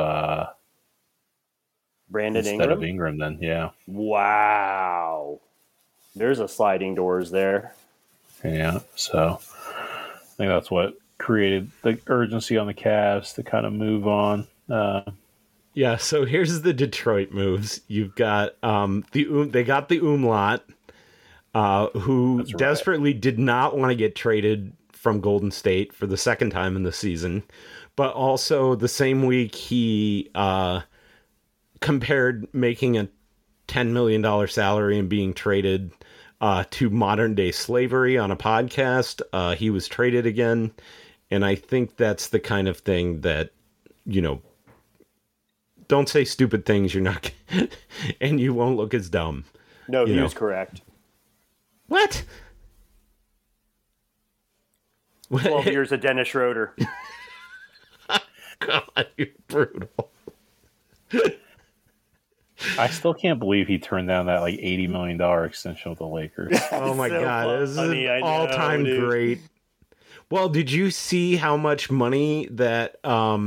Brandon Ingram? Instead of Ingram, then, yeah. Wow. There's a sliding doors there. Yeah, so I think that's what created the urgency on the Cavs to kind of move on. Yeah, so here's the Detroit moves. You've got they got the Umlaut, who desperately did not want to get traded from Golden State for the second time in the season, but also the same week he compared making a $10 million salary and being traded to modern day slavery on a podcast. He was traded again, and I think that's the kind of thing that, you know, don't say stupid things you're not, and you won't look as dumb. No, he was correct. What? 12 years of Dennis Schroeder. God, you're brutal. I still can't believe he turned down that like $80 million extension with the Lakers. Oh my God, this is an all-time great. Well, did you see how much money that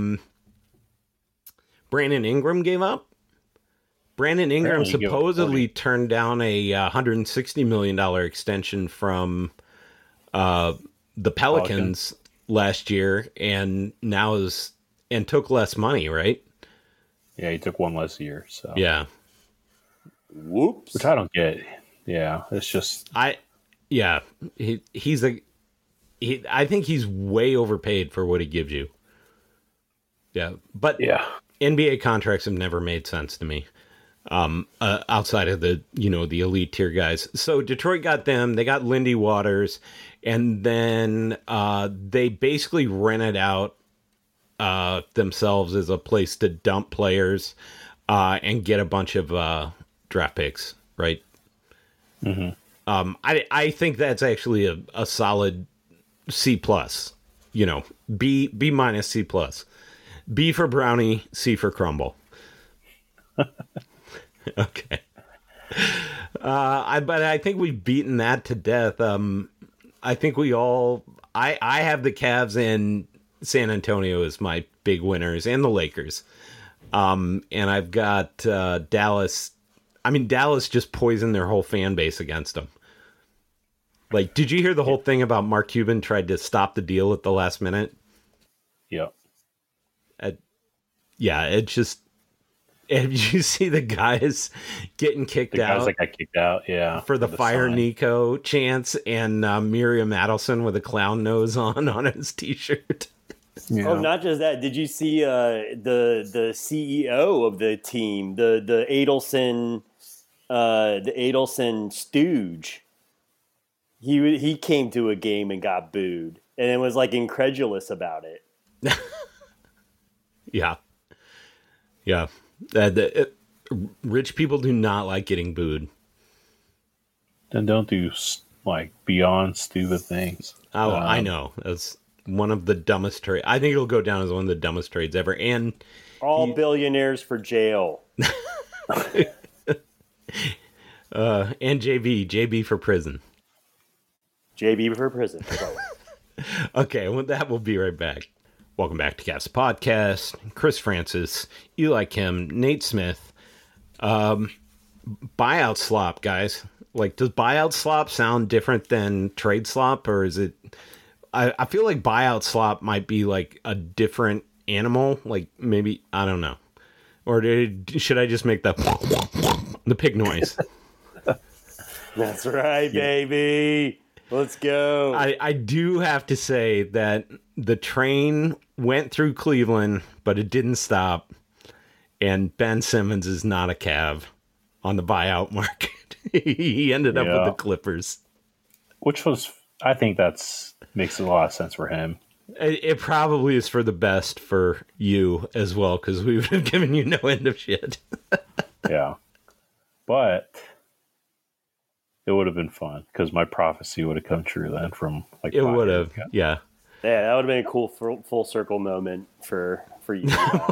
Brandon Ingram gave up? Brandon Ingram supposedly turned down a $160 million extension from the Pelicans last year, and now took less money, right? Yeah, he took one less year. So yeah, whoops. Which I don't get. Yeah, it's just I think he's way overpaid for what he gives you. Yeah, but NBA contracts have never made sense to me. Outside of the elite tier guys. So Detroit got them. They got Lindy Waters, and then they basically rented out themselves as a place to dump players and get a bunch of draft picks, right? Mm-hmm. I think that's actually a solid C+. B minus C+. B for Brownie, C for Crumble. Okay. But I think we've beaten that to death. I think I have the Cavs and San Antonio as my big winners, and the Lakers. And I've got Dallas. I mean, Dallas just poisoned their whole fan base against them. Like, did you hear the whole thing about Mark Cuban tried to stop the deal at the last minute? Yeah. It just... Did you see the guys getting kicked out? The guys that got kicked out, yeah. For the Fire sign. Nico chants, and Miriam Adelson with a clown nose on his t-shirt. Yeah. Oh, not just that. Did you see the CEO of the team, the Adelson stooge? He came to a game and got booed, and it was like incredulous about it. Yeah. Rich people do not like getting booed. Then don't do like beyond stupid things. Oh, I know. That's one of the dumbest trades. I think it'll go down as one of the dumbest trades ever. And all billionaires for jail. And JB for prison. JB for prison. Okay, well, that will be right back. Welcome back to Cavs Podcast. Chris Francis, Eli Kim, Nate Smith. Buyout slop, guys. Like, does buyout slop sound different than trade slop, or is it? I feel like buyout slop might be like a different animal. Like, maybe, I don't know. Or should I just make the pig noise? That's right, baby. Let's go. I do have to say that the train went through Cleveland, but it didn't stop. And Ben Simmons is not a Cav on the buyout market. He ended up with the Clippers. Which was, I think makes a lot of sense for him. It probably is for the best for you as well, because we would have given you no end of shit. Yeah. But it would have been fun because my prophecy would have come true then from like. It would have, yeah. Yeah, that would have been a cool full circle moment for you.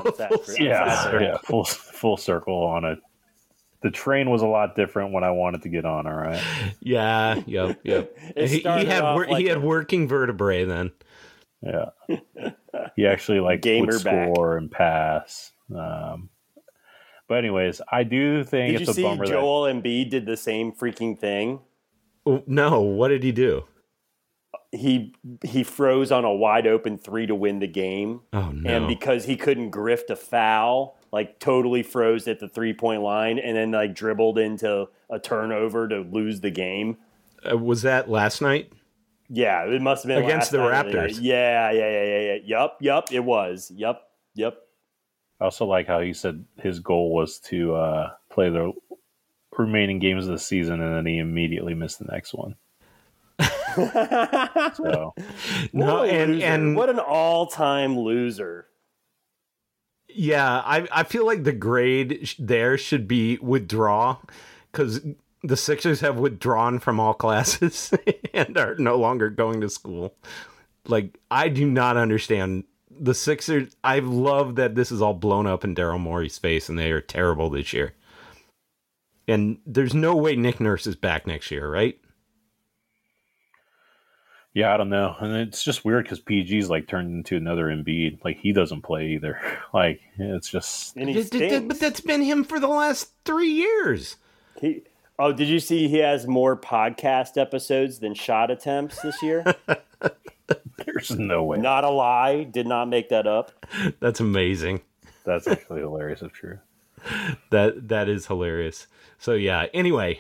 Full circle on it. The train was a lot different when I wanted to get on. All right. Yeah. Yep. He had working vertebrae then. Yeah. He actually would score and pass. But anyways, I do think it's a bummer. Did you see Joel Embiid did the same freaking thing? No, what did he do? He froze on a wide open 3 to win the game. Oh no! And because he couldn't grift a foul, totally froze at the 3-point line, and then dribbled into a turnover to lose the game. Was that last night? Yeah, it must have been against the Raptors. Yeah. Yup, it was. Yup. I also like how he said his goal was to play the remaining games of the season, and then he immediately missed the next one. So no, and what an all-time loser. Yeah, I feel like the grade there should be withdraw, because the Sixers have withdrawn from all classes and are no longer going to school. I do not understand the Sixers. I love that this is all blown up in Daryl Morey's face, and they are terrible this year. And there's no way Nick Nurse is back next year, right? Yeah, I don't know. And it's just weird because PG's turned into another Embiid. He doesn't play either. It's just... But that's been him for the last 3 years. Did you see he has more podcast episodes than shot attempts this year? There's no way. Not a lie. Did not make that up. That's amazing. That's actually hilarious if true. That is hilarious. So yeah, anyway,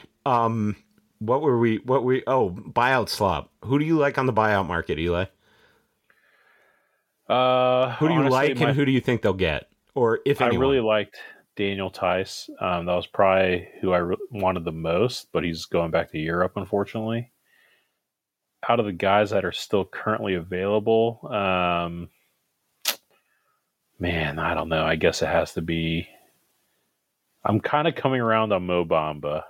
buyout slop. Who do you like on the buyout market, Eli? Who do you like and who do you think they'll get? Or if anyone? I really liked Daniel Tice. That was probably who I wanted the most, but he's going back to Europe, unfortunately. Out of the guys that are still currently available, man, I don't know. I guess it has to be... I'm kind of coming around on Mo Bamba,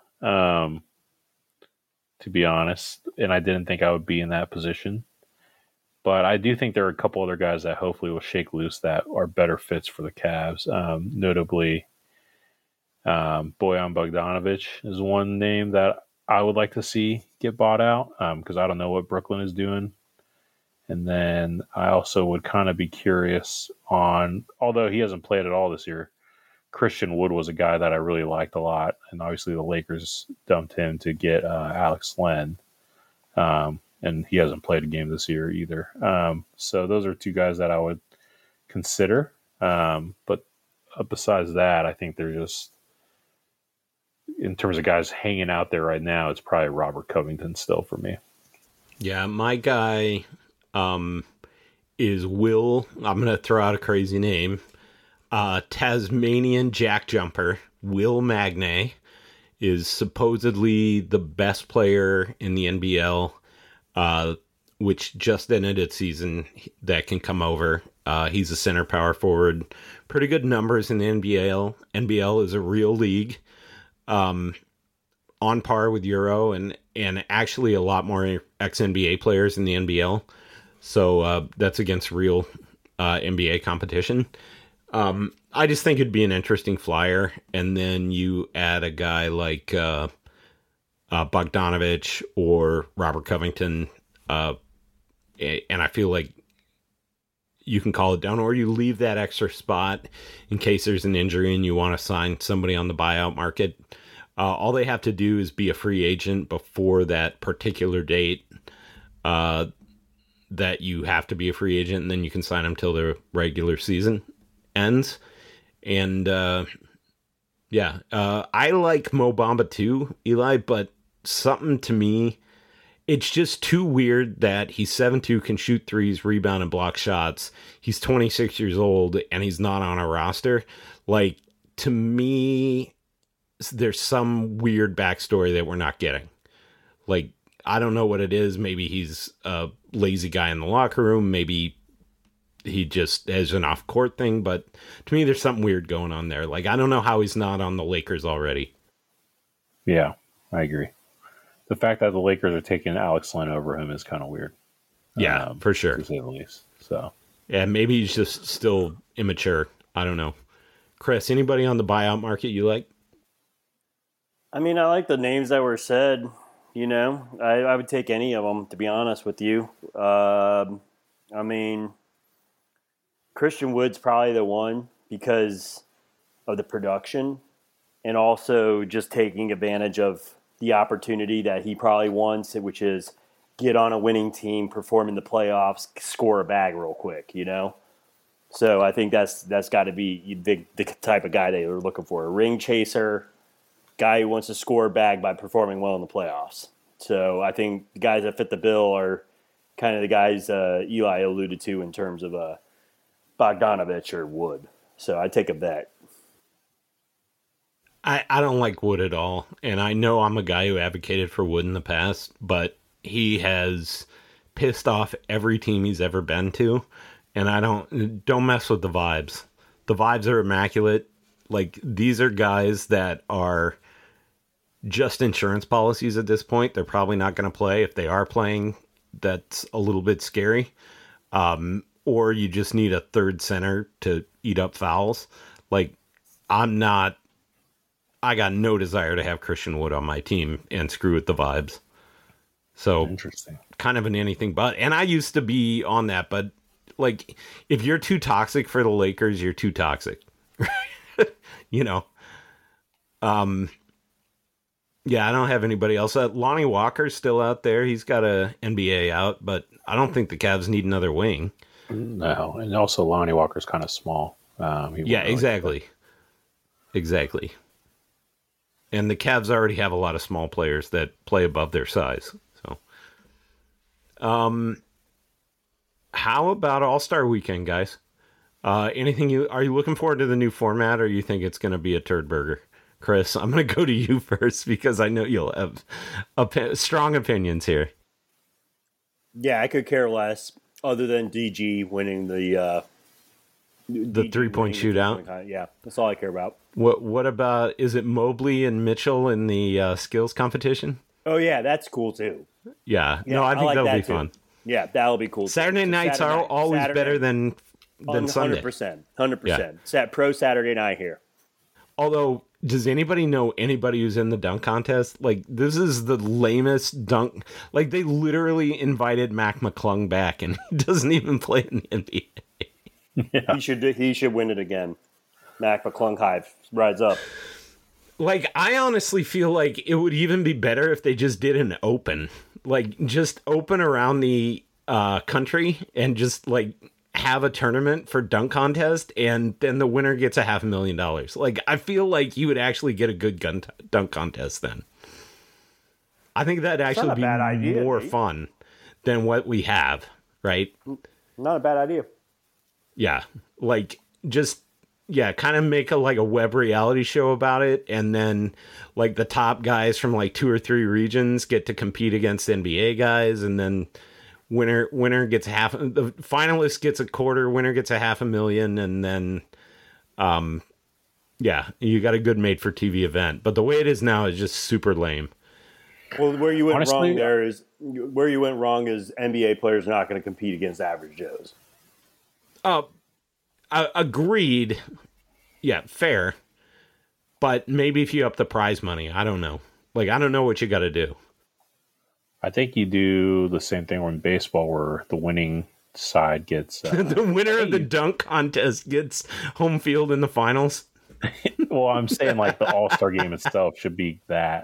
to be honest, and I didn't think I would be in that position. But I do think there are a couple other guys that hopefully will shake loose that are better fits for the Cavs. Notably, Bojan Bogdanovic is one name that I would like to see get bought out because I don't know what Brooklyn is doing. And then I also would kind of be curious on, although he hasn't played at all this year, Christian Wood was a guy that I really liked a lot. And obviously the Lakers dumped him to get Alex Len. And he hasn't played a game this year either. So those are two guys that I would consider. But besides that, I think they're just, in terms of guys hanging out there right now, it's probably Robert Covington still for me. Yeah, my guy is Will. I'm going to throw out a crazy name. Tasmanian Jack Jumper. Will Magnay is supposedly the best player in the NBL, which just ended its season, that can come over. He's a center power forward. Pretty good numbers in the NBL. NBL is a real league. On par with Euro and actually a lot more ex-NBA players in the NBL. So that's against real NBA competition. I just think it'd be an interesting flyer. And then you add a guy like Bogdanovic or Robert Covington. And I feel like you can call it down, or you leave that extra spot in case there's an injury and you want to sign somebody on the buyout market. All they have to do is be a free agent before that particular date that you have to be a free agent, and then you can sign them till the regular season ends. And I like Mo Bamba too, Eli, but something to me, it's just too weird that he's 7'2", can shoot threes, rebound, and block shots. He's 26 years old, and he's not on a roster. Like, to me, there's some weird backstory that we're not getting. Like, I don't know what it is. Maybe he's a lazy guy in the locker room. Maybe he just has an off-court thing. But to me, there's something weird going on there. Like, I don't know how he's not on the Lakers already. Yeah, I agree. The fact that the Lakers are taking Alex Len over him is kind of weird. Yeah, for sure. To say the least. So, yeah, maybe he's just still immature. I don't know. Chris, anybody on the buyout market you like? I mean, I like the names that were said. You know, I would take any of them, to be honest with you. I mean, Christian Wood's probably the one because of the production and also just taking advantage of the opportunity that he probably wants, which is get on a winning team, perform in the playoffs, score a bag real quick, you know? So I think that's got to be the type of guy they were looking for. A ring chaser, guy who wants to score a bag by performing well in the playoffs. So I think the guys that fit the bill are kind of the guys Eli alluded to in terms of Bogdanovich or Wood. So I take a bet. I don't like Wood at all, and I know I'm a guy who advocated for Wood in the past, but he has pissed off every team he's ever been to, and I don't mess with the vibes. The vibes are immaculate. Like, these are guys that are just insurance policies at this point. They're probably not going to play. If they are playing, that's a little bit scary. Or you just need a third center to eat up fouls. Like, I got no desire to have Christian Wood on my team and screw with the vibes. So, interesting. Kind of an anything but. And I used to be on that, but like, if you're too toxic for the Lakers, you're too toxic. You know? Yeah, I don't have anybody else. Lonnie Walker's still out there. He's got a NBA out, but I don't think the Cavs need another wing. No, and also Lonnie Walker's kind of small. Yeah, exactly. Exactly. And the Cavs already have a lot of small players that play above their size. So, how about All-Star Weekend, guys? Are you looking forward to the new format, or you think it's going to be a turd burger? Chris, I'm going to go to you first because I know you'll have strong opinions here. Yeah, I could care less, other than DG winning the 3-point shootout. Yeah, that's all I care about. What about, is it Mobley and Mitchell in the skills competition? Oh yeah, that's cool too. Yeah, no, I think like that'll be too. fun. Yeah, that'll be cool. Saturday nights are always better than Sunday. 100%. Yeah. Pro Saturday night here. Although, does anybody know anybody who's in the dunk contest? Like, this is the lamest dunk. Like, they literally invited Mac McClung back, and he doesn't even play in the NBA. Yeah. He should win it again. Mac McClung Hive rides up. Like, I honestly feel like it would even be better if they just did an open. Like, just open around the country and just, like, have a tournament for dunk contest, and then the winner gets $500,000. Like, I feel like you would actually get a good dunk contest then. I think that'd actually be more fun than what we have, right? Not a bad idea. Yeah, like, just, yeah, kind of make a web reality show about it, and then, like, the top guys from, like, 2 or 3 regions get to compete against NBA guys, and then winner gets the finalist gets a quarter, winner gets $500,000, and then, yeah, you got a good made-for-TV event. But the way it is now is just super lame. Well, where you went wrong is NBA players are not going to compete against average Joes. Agreed. Yeah, fair. But maybe if you up the prize money, I don't know. Like, I don't know what you got to do. I think you do the same thing in baseball where the winning side gets... the winner of the dunk contest gets home field in the finals. Well, I'm saying, like, the All-Star game itself should be that.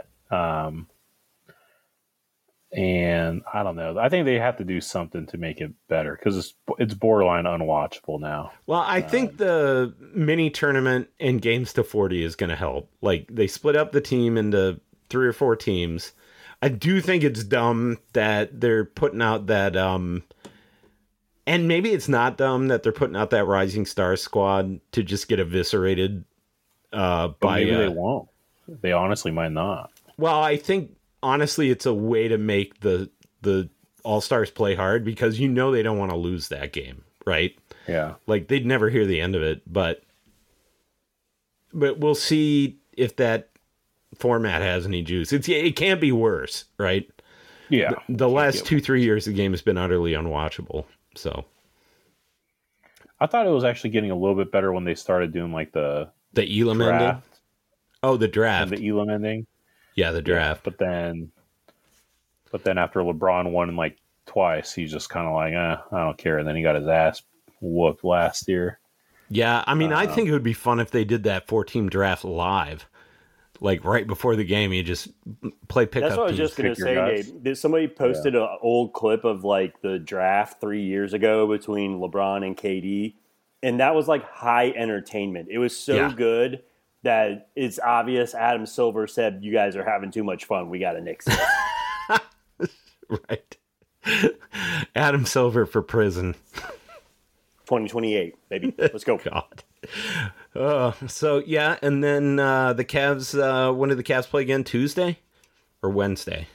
And I don't know. I think they have to do something to make it better because it's borderline unwatchable now. Well, I think the mini tournament and games to 40 is going to help. Like, they split up the team into 3 or 4 teams. I do think it's dumb that they're putting out that and maybe it's not dumb that they're putting out that Rising Star squad to just get eviscerated by maybe they won't. They honestly might not. Well, I think honestly it's a way to make the All-Stars play hard because they don't want to lose that game, right? Yeah. Like they'd never hear the end of it, but we'll see if that format has any juice. It can't be worse, right? Yeah. The last 2-3 years the game has been utterly unwatchable. So I thought it was actually getting a little bit better when they started doing like the Elam draft. ending. Oh, the draft. And the Elam ending. Yeah, the draft. Yeah, but then after LeBron won like twice, he's just kind of like, I don't care. And then he got his ass whooped last year. Yeah, I mean, I think it would be fun if they did that 4-team draft live. Like right before the game, you just play pickup. That's what I was just going to say, Dave. Somebody posted an old clip of like the draft 3 years ago between LeBron and KD, and that was like high entertainment. It was so good that it's obvious. Adam Silver said, "You guys are having too much fun. We got to nix it." Right. Adam Silver for prison. 2028, baby. Let's go. God. So yeah, and then the Cavs. When did the Cavs play again? Tuesday or Wednesday?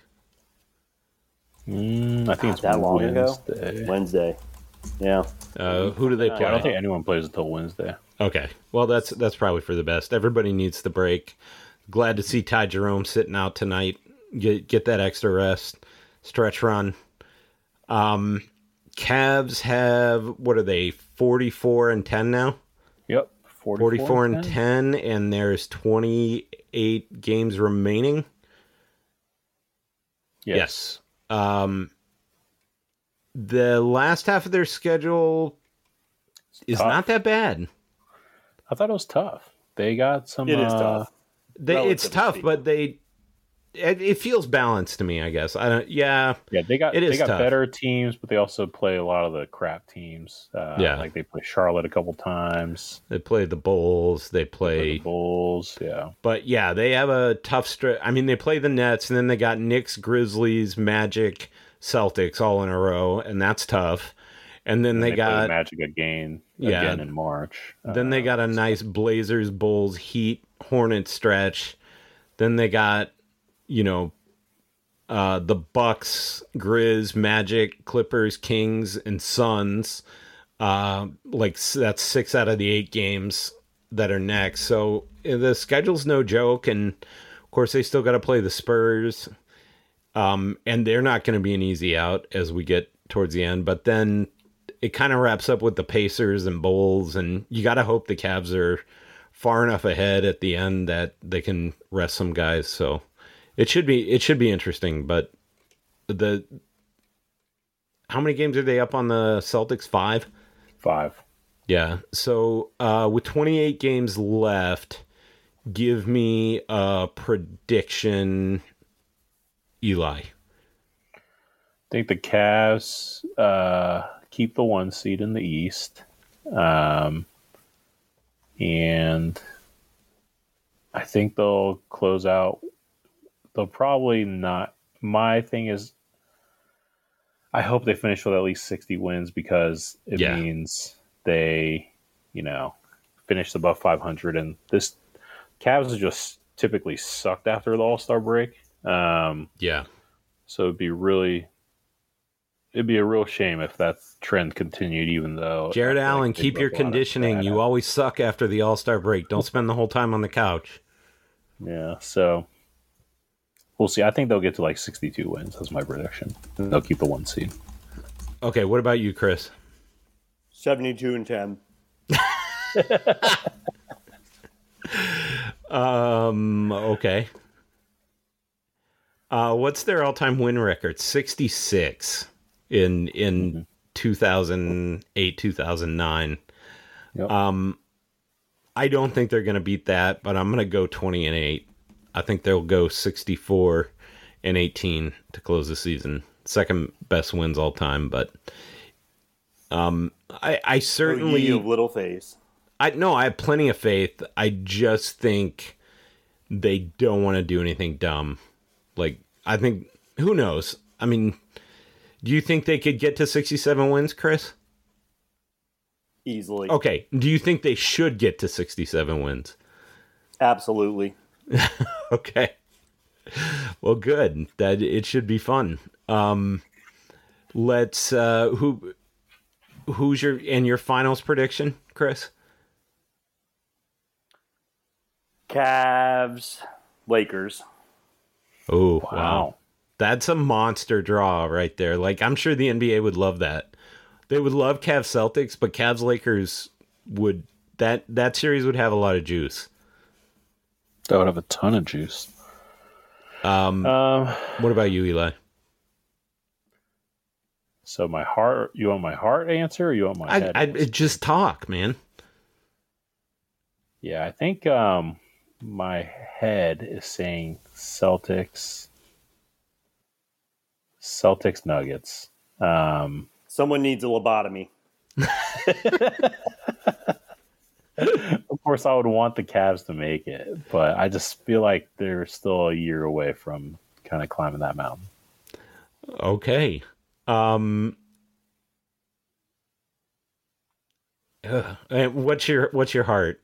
I think it's that long Wednesday. ago. Wednesday. Yeah. Who do they play? I don't think anyone plays until Wednesday. Okay. Well, that's probably for the best. Everybody needs the break. Glad to see Ty Jerome sitting out tonight. Get that extra rest. Stretch run. Cavs have, what are they, 44-10 now? Yep. 44-10, and there's 28 games remaining. Yes. The last half of their schedule is not that bad. I thought it was tough. They got some... It is tough. It's tough, but it feels balanced to me, I guess. Yeah, they got tough. better teams, but they also play a lot of the crap teams. Like they play Charlotte a couple times. They play the Bulls. They play the Bulls. Yeah, but yeah, they have a tough stretch. I mean, they play the Nets, and then they got Knicks, Grizzlies, Magic, Celtics all in a row, and that's tough. And then they got play the Magic again in March. Then they got a nice Blazers, Bulls, Heat, Hornets stretch. Then they got the Bucks, Grizz, Magic, Clippers, Kings, and Suns. That's 6 out of the 8 games that are next. So the schedule's no joke, and of course they still got to play the Spurs, and they're not going to be an easy out as we get towards the end. But then it kind of wraps up with the Pacers and Bulls, and you got to hope the Cavs are far enough ahead at the end that they can rest some guys. So. It should be interesting, but how many games are they up on the Celtics? 5? 5. Yeah. So with 28 games left, give me a prediction, Eli. I think the Cavs keep the 1 seed in the East, and I think they'll close out. They'll probably not. My thing is, I hope they finish with at least 60 wins because it means they, finished above 500. And this Cavs have just typically sucked after the All-Star break. So it'd be a real shame if that trend continued, even though... Jared Allen, keep your conditioning. You always suck after the All-Star break. Don't spend the whole time on the couch. Yeah, so... We'll see. I think they'll get to like 62 wins. That's my prediction. They'll keep the 1 seed. Okay, what about you, Chris? 72-10. Okay. What's their all-time win record? 66 in 2008, 2009. Yep. I don't think they're going to beat that, but I'm going to go 20-8. I think they'll go 64-18 to close the season. Second best wins all time, but I certainly you have little faith. I have plenty of faith. I just think they don't want to do anything dumb. Like I think, who knows? I mean, do you think they could get to 67 wins, Chris? Easily. Okay. Do you think they should get to 67 wins? Absolutely. Okay. Well, good. That it should be fun. Let's who's your finals prediction, Chris? Cavs, Lakers. Oh, wow. That's a monster draw right there. Like, I'm sure the NBA would love that. They would love Cavs Celtics, but Cavs Lakers would that series would have a lot of juice. That would have a ton of juice. What about you, Eli? So you want my heart answer, or you want my head? I just talk, man. Yeah, I think my head is saying Celtics Nuggets. Someone needs a lobotomy. Of course, I would want the Cavs to make it, but I just feel like they're still a year away from kind of climbing that mountain. Okay. And what's your heart?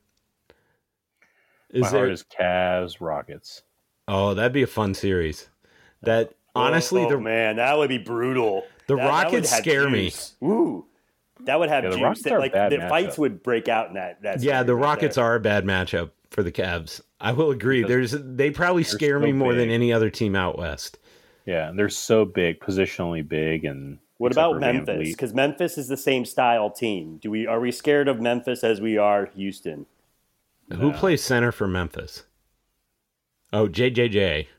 My heart is Cavs Rockets. Oh, that'd be a fun series. That honestly, man, that would be brutal. The Rockets scare me. Ooh, that would have the juice. Rockets are a bad the matchup. fights would break out in that. Yeah, the Rockets are a bad matchup for the Cavs. I will agree. They probably scare me more than any other team out west. Yeah, they're so big, positionally big, and what about Memphis? Because Memphis is the same style team. Are we scared of Memphis as we are Houston? Who plays center for Memphis? Oh, JJJ.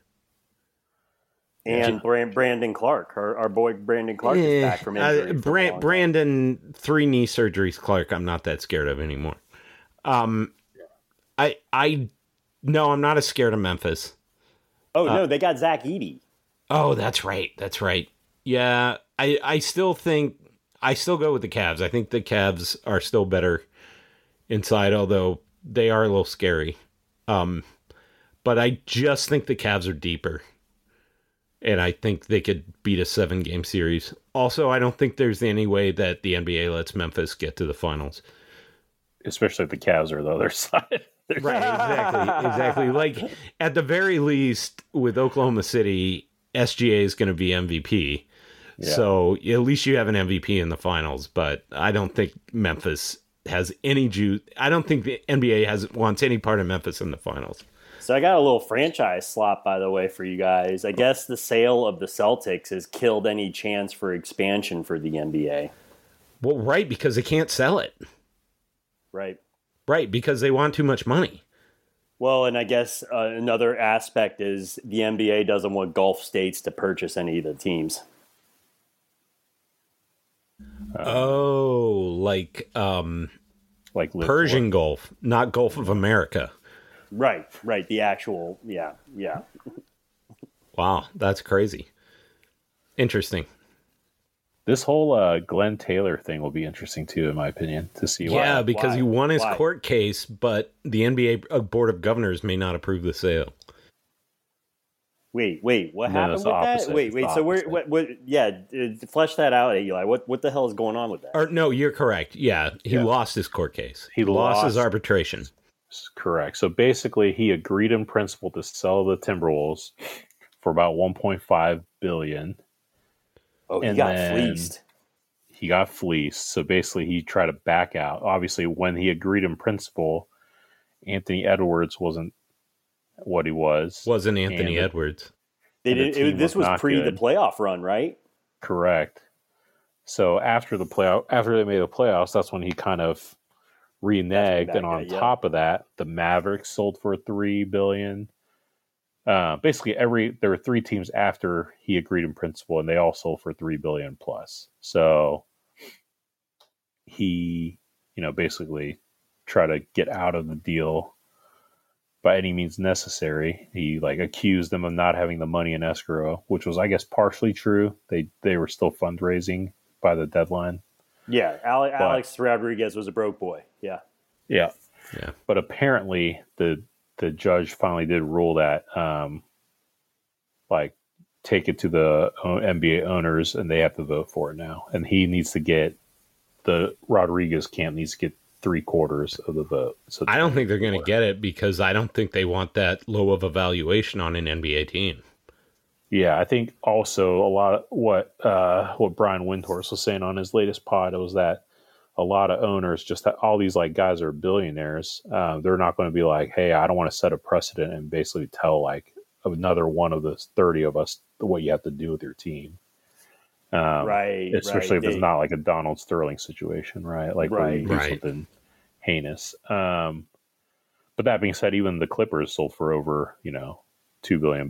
And Brandon Clark, our boy Brandon Clark is back from injury. Brandon, 3 knee surgeries. Clark, I'm not that scared of anymore. No, I'm not as scared of Memphis. Oh no, they got Zach Edey. Oh, that's right. Yeah, I still go with the Cavs. I think the Cavs are still better inside, although they are a little scary. But I just think the Cavs are deeper. And I think they could beat a 7-game series. Also, I don't think there's any way that the NBA lets Memphis get to the finals. Especially if the Cavs are the other side. Right, exactly. Like, at the very least, with Oklahoma City, SGA is going to be MVP. Yeah. So at least you have an MVP in the finals. But I don't think Memphis has any juice. I don't think the NBA wants any part of Memphis in the finals. So I got a little franchise slop, by the way, for you guys. I guess the sale of the Celtics has killed any chance for expansion for the NBA. Well, right, because they can't sell it. Right. Right, because they want too much money. Well, and I guess another aspect is the NBA doesn't want Gulf states to purchase any of the teams. Like Persian Gulf, not Gulf of America. Right. The actual, yeah. Wow, that's crazy. Interesting. This whole Glenn Taylor thing will be interesting too, in my opinion, to see why. Yeah, because he won his court case, but the NBA Board of Governors may not approve the sale. Wait, what happened with that? Wait, so what? Yeah, flesh that out, Eli. What the hell is going on with that? Or no, you're correct. Yeah, he lost his court case. He lost his arbitration. Correct. So basically, he agreed in principle to sell the Timberwolves for about $1.5 billion. Oh, he got fleeced. He got fleeced. So basically, he tried to back out. Obviously, when he agreed in principle, Anthony Edwards wasn't what he was. Wasn't Anthony Edwards. This was pre the playoff run, right? Correct. So after they made the playoffs, that's when he kind of reneged, and on top of that, the Mavericks sold for $3 billion. Basically, there were 3 teams after he agreed in principle, and they all sold for $3 billion plus. So he, basically tried to get out of the deal by any means necessary. He accused them of not having the money in escrow, which was, I guess, partially true. They were still fundraising by the deadline. Yeah, Alex Rodriguez was a broke boy. Yeah. But apparently, the judge finally did rule that, take it to the NBA owners, and they have to vote for it now. And he needs to get the Rodriguez camp needs to get 3/4 of the vote. So I don't think they're going to get it because I don't think they want that low of a valuation on an NBA team. Yeah, I think also a lot of what Brian Windhorst was saying on his latest pod was that a lot of owners, just all these like guys are billionaires. They're not going to be like, hey, I don't want to set a precedent and basically tell like another one of the 30 of us what you have to do with your team. Right. Especially if it's not like a Donald Sterling situation, right? Like where you do something heinous. But that being said, even the Clippers sold for over, $2 billion.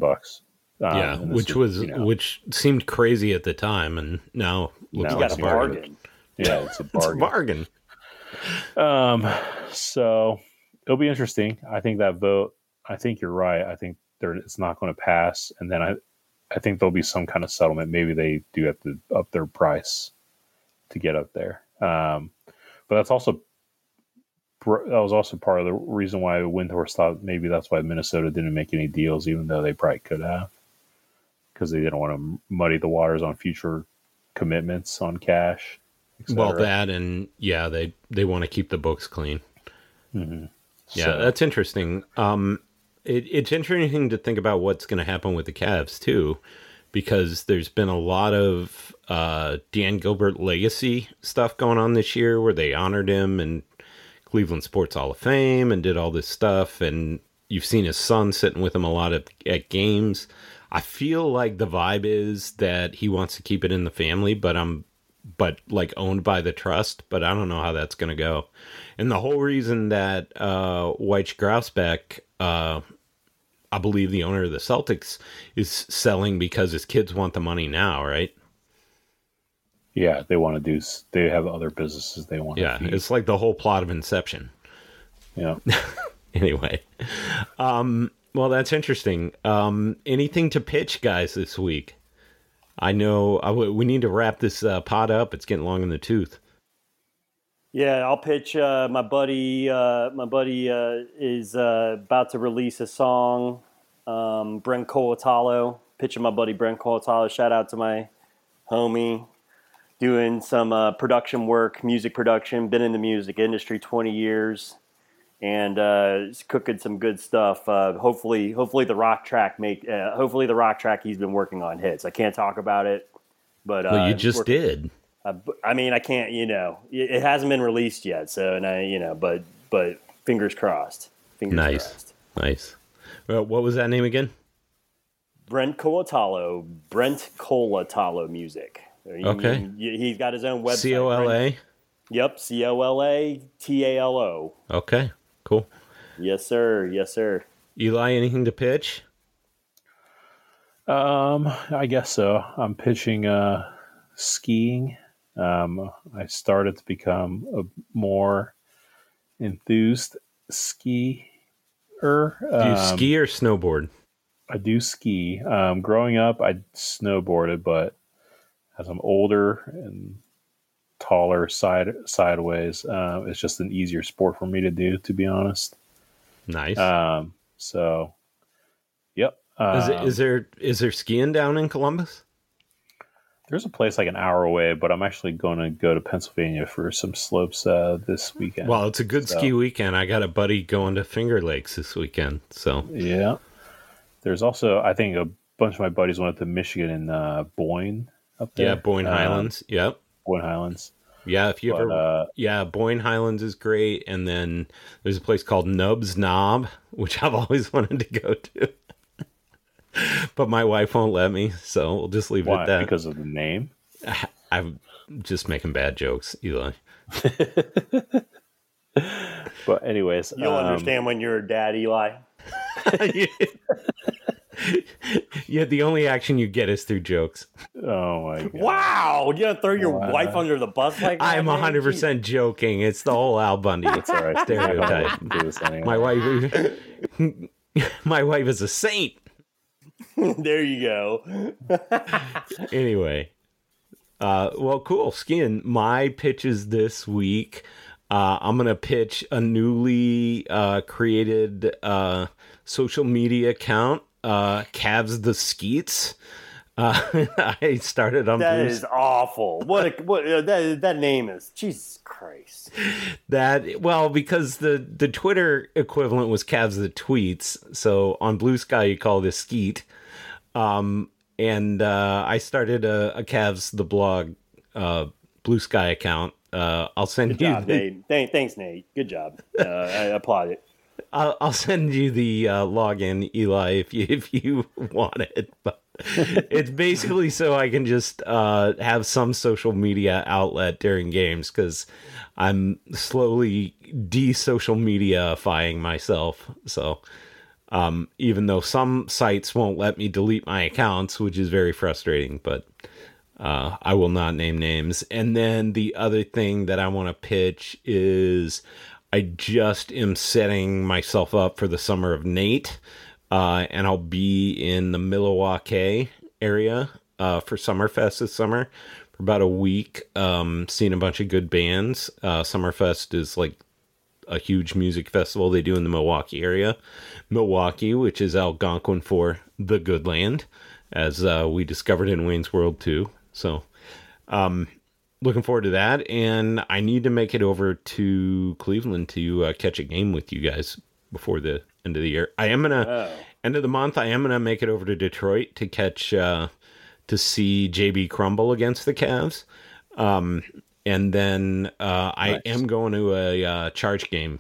Which seemed crazy at the time, and now looks like a bargain. Yeah, it's a bargain. So it'll be interesting. I think that vote. I think you're right. I think it's not going to pass, and then I think there'll be some kind of settlement. Maybe they do have to up their price to get up there. But that was also part of the reason why Windhorst thought maybe that's why Minnesota didn't make any deals, even though they probably could have, because they didn't want to muddy the waters on future commitments on cash. Well, that and they want to keep the books clean. Mm-hmm. Yeah, that's interesting. It's interesting to think about what's going to happen with the Cavs too, because there's been a lot of Dan Gilbert legacy stuff going on this year, where they honored him and Cleveland Sports Hall of Fame and did all this stuff, and you've seen his son sitting with him a lot at games. I feel like the vibe is that he wants to keep it in the family, but like owned by the trust, but I don't know how that's going to go. And the whole reason that Weich Grausbeck, I believe the owner of the Celtics, is selling because his kids want the money now, right? Yeah, they have other businesses they want to feed. It's like the whole plot of Inception. Yeah. Anyway. Well, that's interesting. Anything to pitch, guys, this week? I know we need to wrap this pod up. It's getting long in the tooth. Yeah, I'll pitch. My buddy is about to release a song. Brent Colatalo, pitching my buddy Brent Colatalo. Shout out to my homie, doing some production work, music production. Been in the music industry 20 years, and he's cooking some good stuff. Hopefully the rock track hopefully the rock track he's been working on hits. I can't talk about it, but well, you just did. I mean, I can't. It hasn't been released yet. So, and but fingers crossed. Fingers crossed. Nice. Well, what was that name again? Brent Colatalo. Brent Colatalo Music. Okay. He's got his own website. COLA. Yep. COLATALO. Okay. Cool. Yes, sir. Yes, sir. Eli, anything to pitch? I guess so. I'm pitching skiing. I started to become a more enthused skier. Do you ski or snowboard? I do ski. Growing up, I snowboarded, but as I'm older and taller sideways, it's just an easier sport for me to do, to be honest. Nice. So, yep. Is there skiing down in Columbus? There's a place like an hour away, but I'm actually going to go to Pennsylvania for some slopes this weekend. Well, it's a good ski weekend. I got a buddy going to Finger Lakes this weekend. So yeah. There's also, I think, a bunch of my buddies went up to Michigan and Boyne up there. Yeah, Boyne Highlands. Yep. Boyne Highlands. Yeah, if you ever... Boyne Highlands is great. And then there's a place called Nub's Knob, which I've always wanted to go to. But my wife won't let me, so we'll just leave it at that. Because of the name? I'm just making bad jokes, Eli. But anyways... You'll understand when you're a dad, Eli. Yeah, the only action you get is through jokes. Oh, my God. Wow! You gonna throw your wife under the bus like that? I'm 100% joking. It's the whole Al Bundy. It's all right. Stereotype. Do this anyway. My wife is a saint. There you go. Anyway, well, cool. Skiing. My pitches this week. I'm gonna pitch a newly created social media account, Cavs the Skeets. I started on That Blue is awful. That name is, Jesus Christ. Because the Twitter equivalent was Cavs the Tweets. So on Blue Sky, you call this Skeet. And I started a Cavs the Blog Blue Sky account. I'll send Good you. job, Nate. Thanks, Nate. Good job. I applaud it. I'll send you the login, Eli, if you want it. But it's basically so I can just have some social media outlet during games, because I'm slowly de-social media-ifying myself. So even though some sites won't let me delete my accounts, which is very frustrating, but I will not name names. And then the other thing that I want to pitch is I just am setting myself up for the Summer of Nate, and I'll be in the Milwaukee area for Summerfest this summer for about a week, seeing a bunch of good bands. Summerfest is like a huge music festival they do in the Milwaukee area. Milwaukee, which is Algonquin for the good land, as we discovered in Wayne's World 2. So, looking forward to that, and I need to make it over to Cleveland to catch a game with you guys before the end of the year. I am gonna end of the month. I am gonna make it over to Detroit to catch to see JB Crumble against the Cavs, and then nice. I am going to a Charge game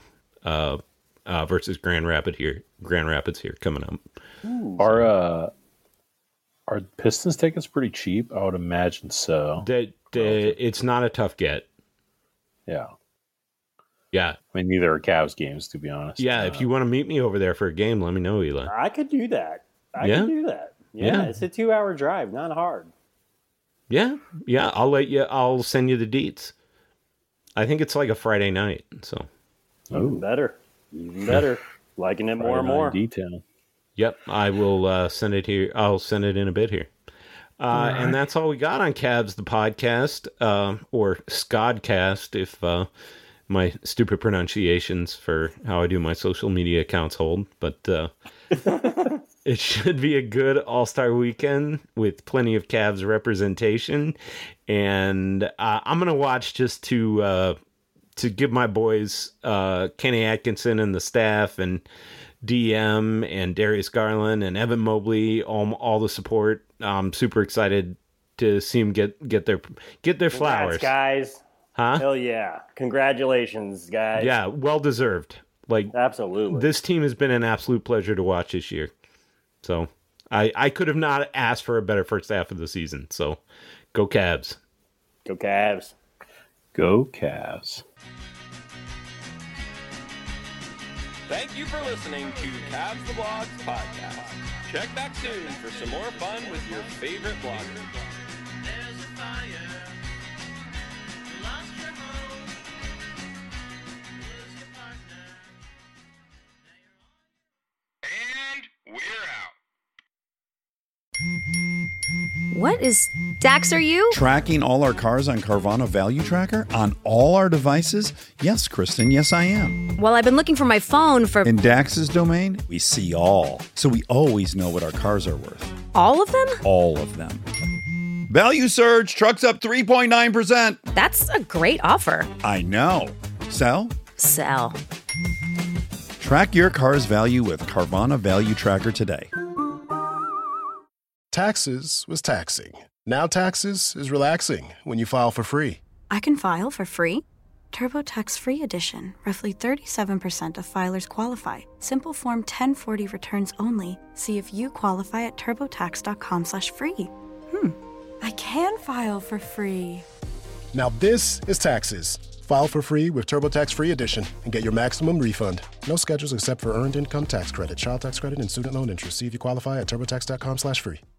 versus Grand Rapids here coming up. Are Pistons tickets pretty cheap? I would imagine so. It's not a tough get. Yeah. Yeah. I mean, neither are Cavs games, to be honest. Yeah, if you want to meet me over there for a game, let me know, Eli. I could do that. Yeah, it's a 2-hour drive, not hard. Yeah, I'll send you the deets. I think it's like a Friday night, so. Even better. Liking it more and more. Detail. Yep, I will send it here. I'll send it in a bit here. Right. And that's all we got on Cavs the podcast, or Scodcast, if my stupid pronunciations for how I do my social media accounts hold. But it should be a good All-Star weekend with plenty of Cavs representation. And I'm going to watch just to give my boys Kenny Atkinson and the staff and DM and Darius Garland and Evan Mobley all the support. I'm super excited to see them get their flowers. Congrats, guys. Huh? Hell yeah. Congratulations, guys. Yeah, well deserved. Like, absolutely. This team has been an absolute pleasure to watch this year. So I could have not asked for a better first half of the season. So go Cavs. Go Cavs. Go Cavs. Thank you for listening to Cavs the Blogs podcast. Check back soon for some more fun with your favorite bloggers. There's a fire. You lost your home. Where's your partner? And we're out. What is Dax, are you? Tracking all our cars on Carvana Value Tracker on all our devices? Yes, Kristen, yes, I am. Well, I've been looking for my phone for... In Dax's domain, we see all. So we always know what our cars are worth. All of them? All of them. Value surge, trucks up 3.9%. That's a great offer. I know. Sell? Sell. Track your car's value with Carvana Value Tracker today. Taxes was taxing. Now taxes is relaxing when you file for free. I can file for free? TurboTax Free Edition. Roughly 37% of filers qualify. Simple Form 1040 returns only. See if you qualify at turbotax.com/free. I can file for free. Now this is taxes. File for free with TurboTax Free Edition and get your maximum refund. No schedules except for Earned Income Tax Credit, Child Tax Credit, and Student Loan Interest. See if you qualify at turbotax.com/free.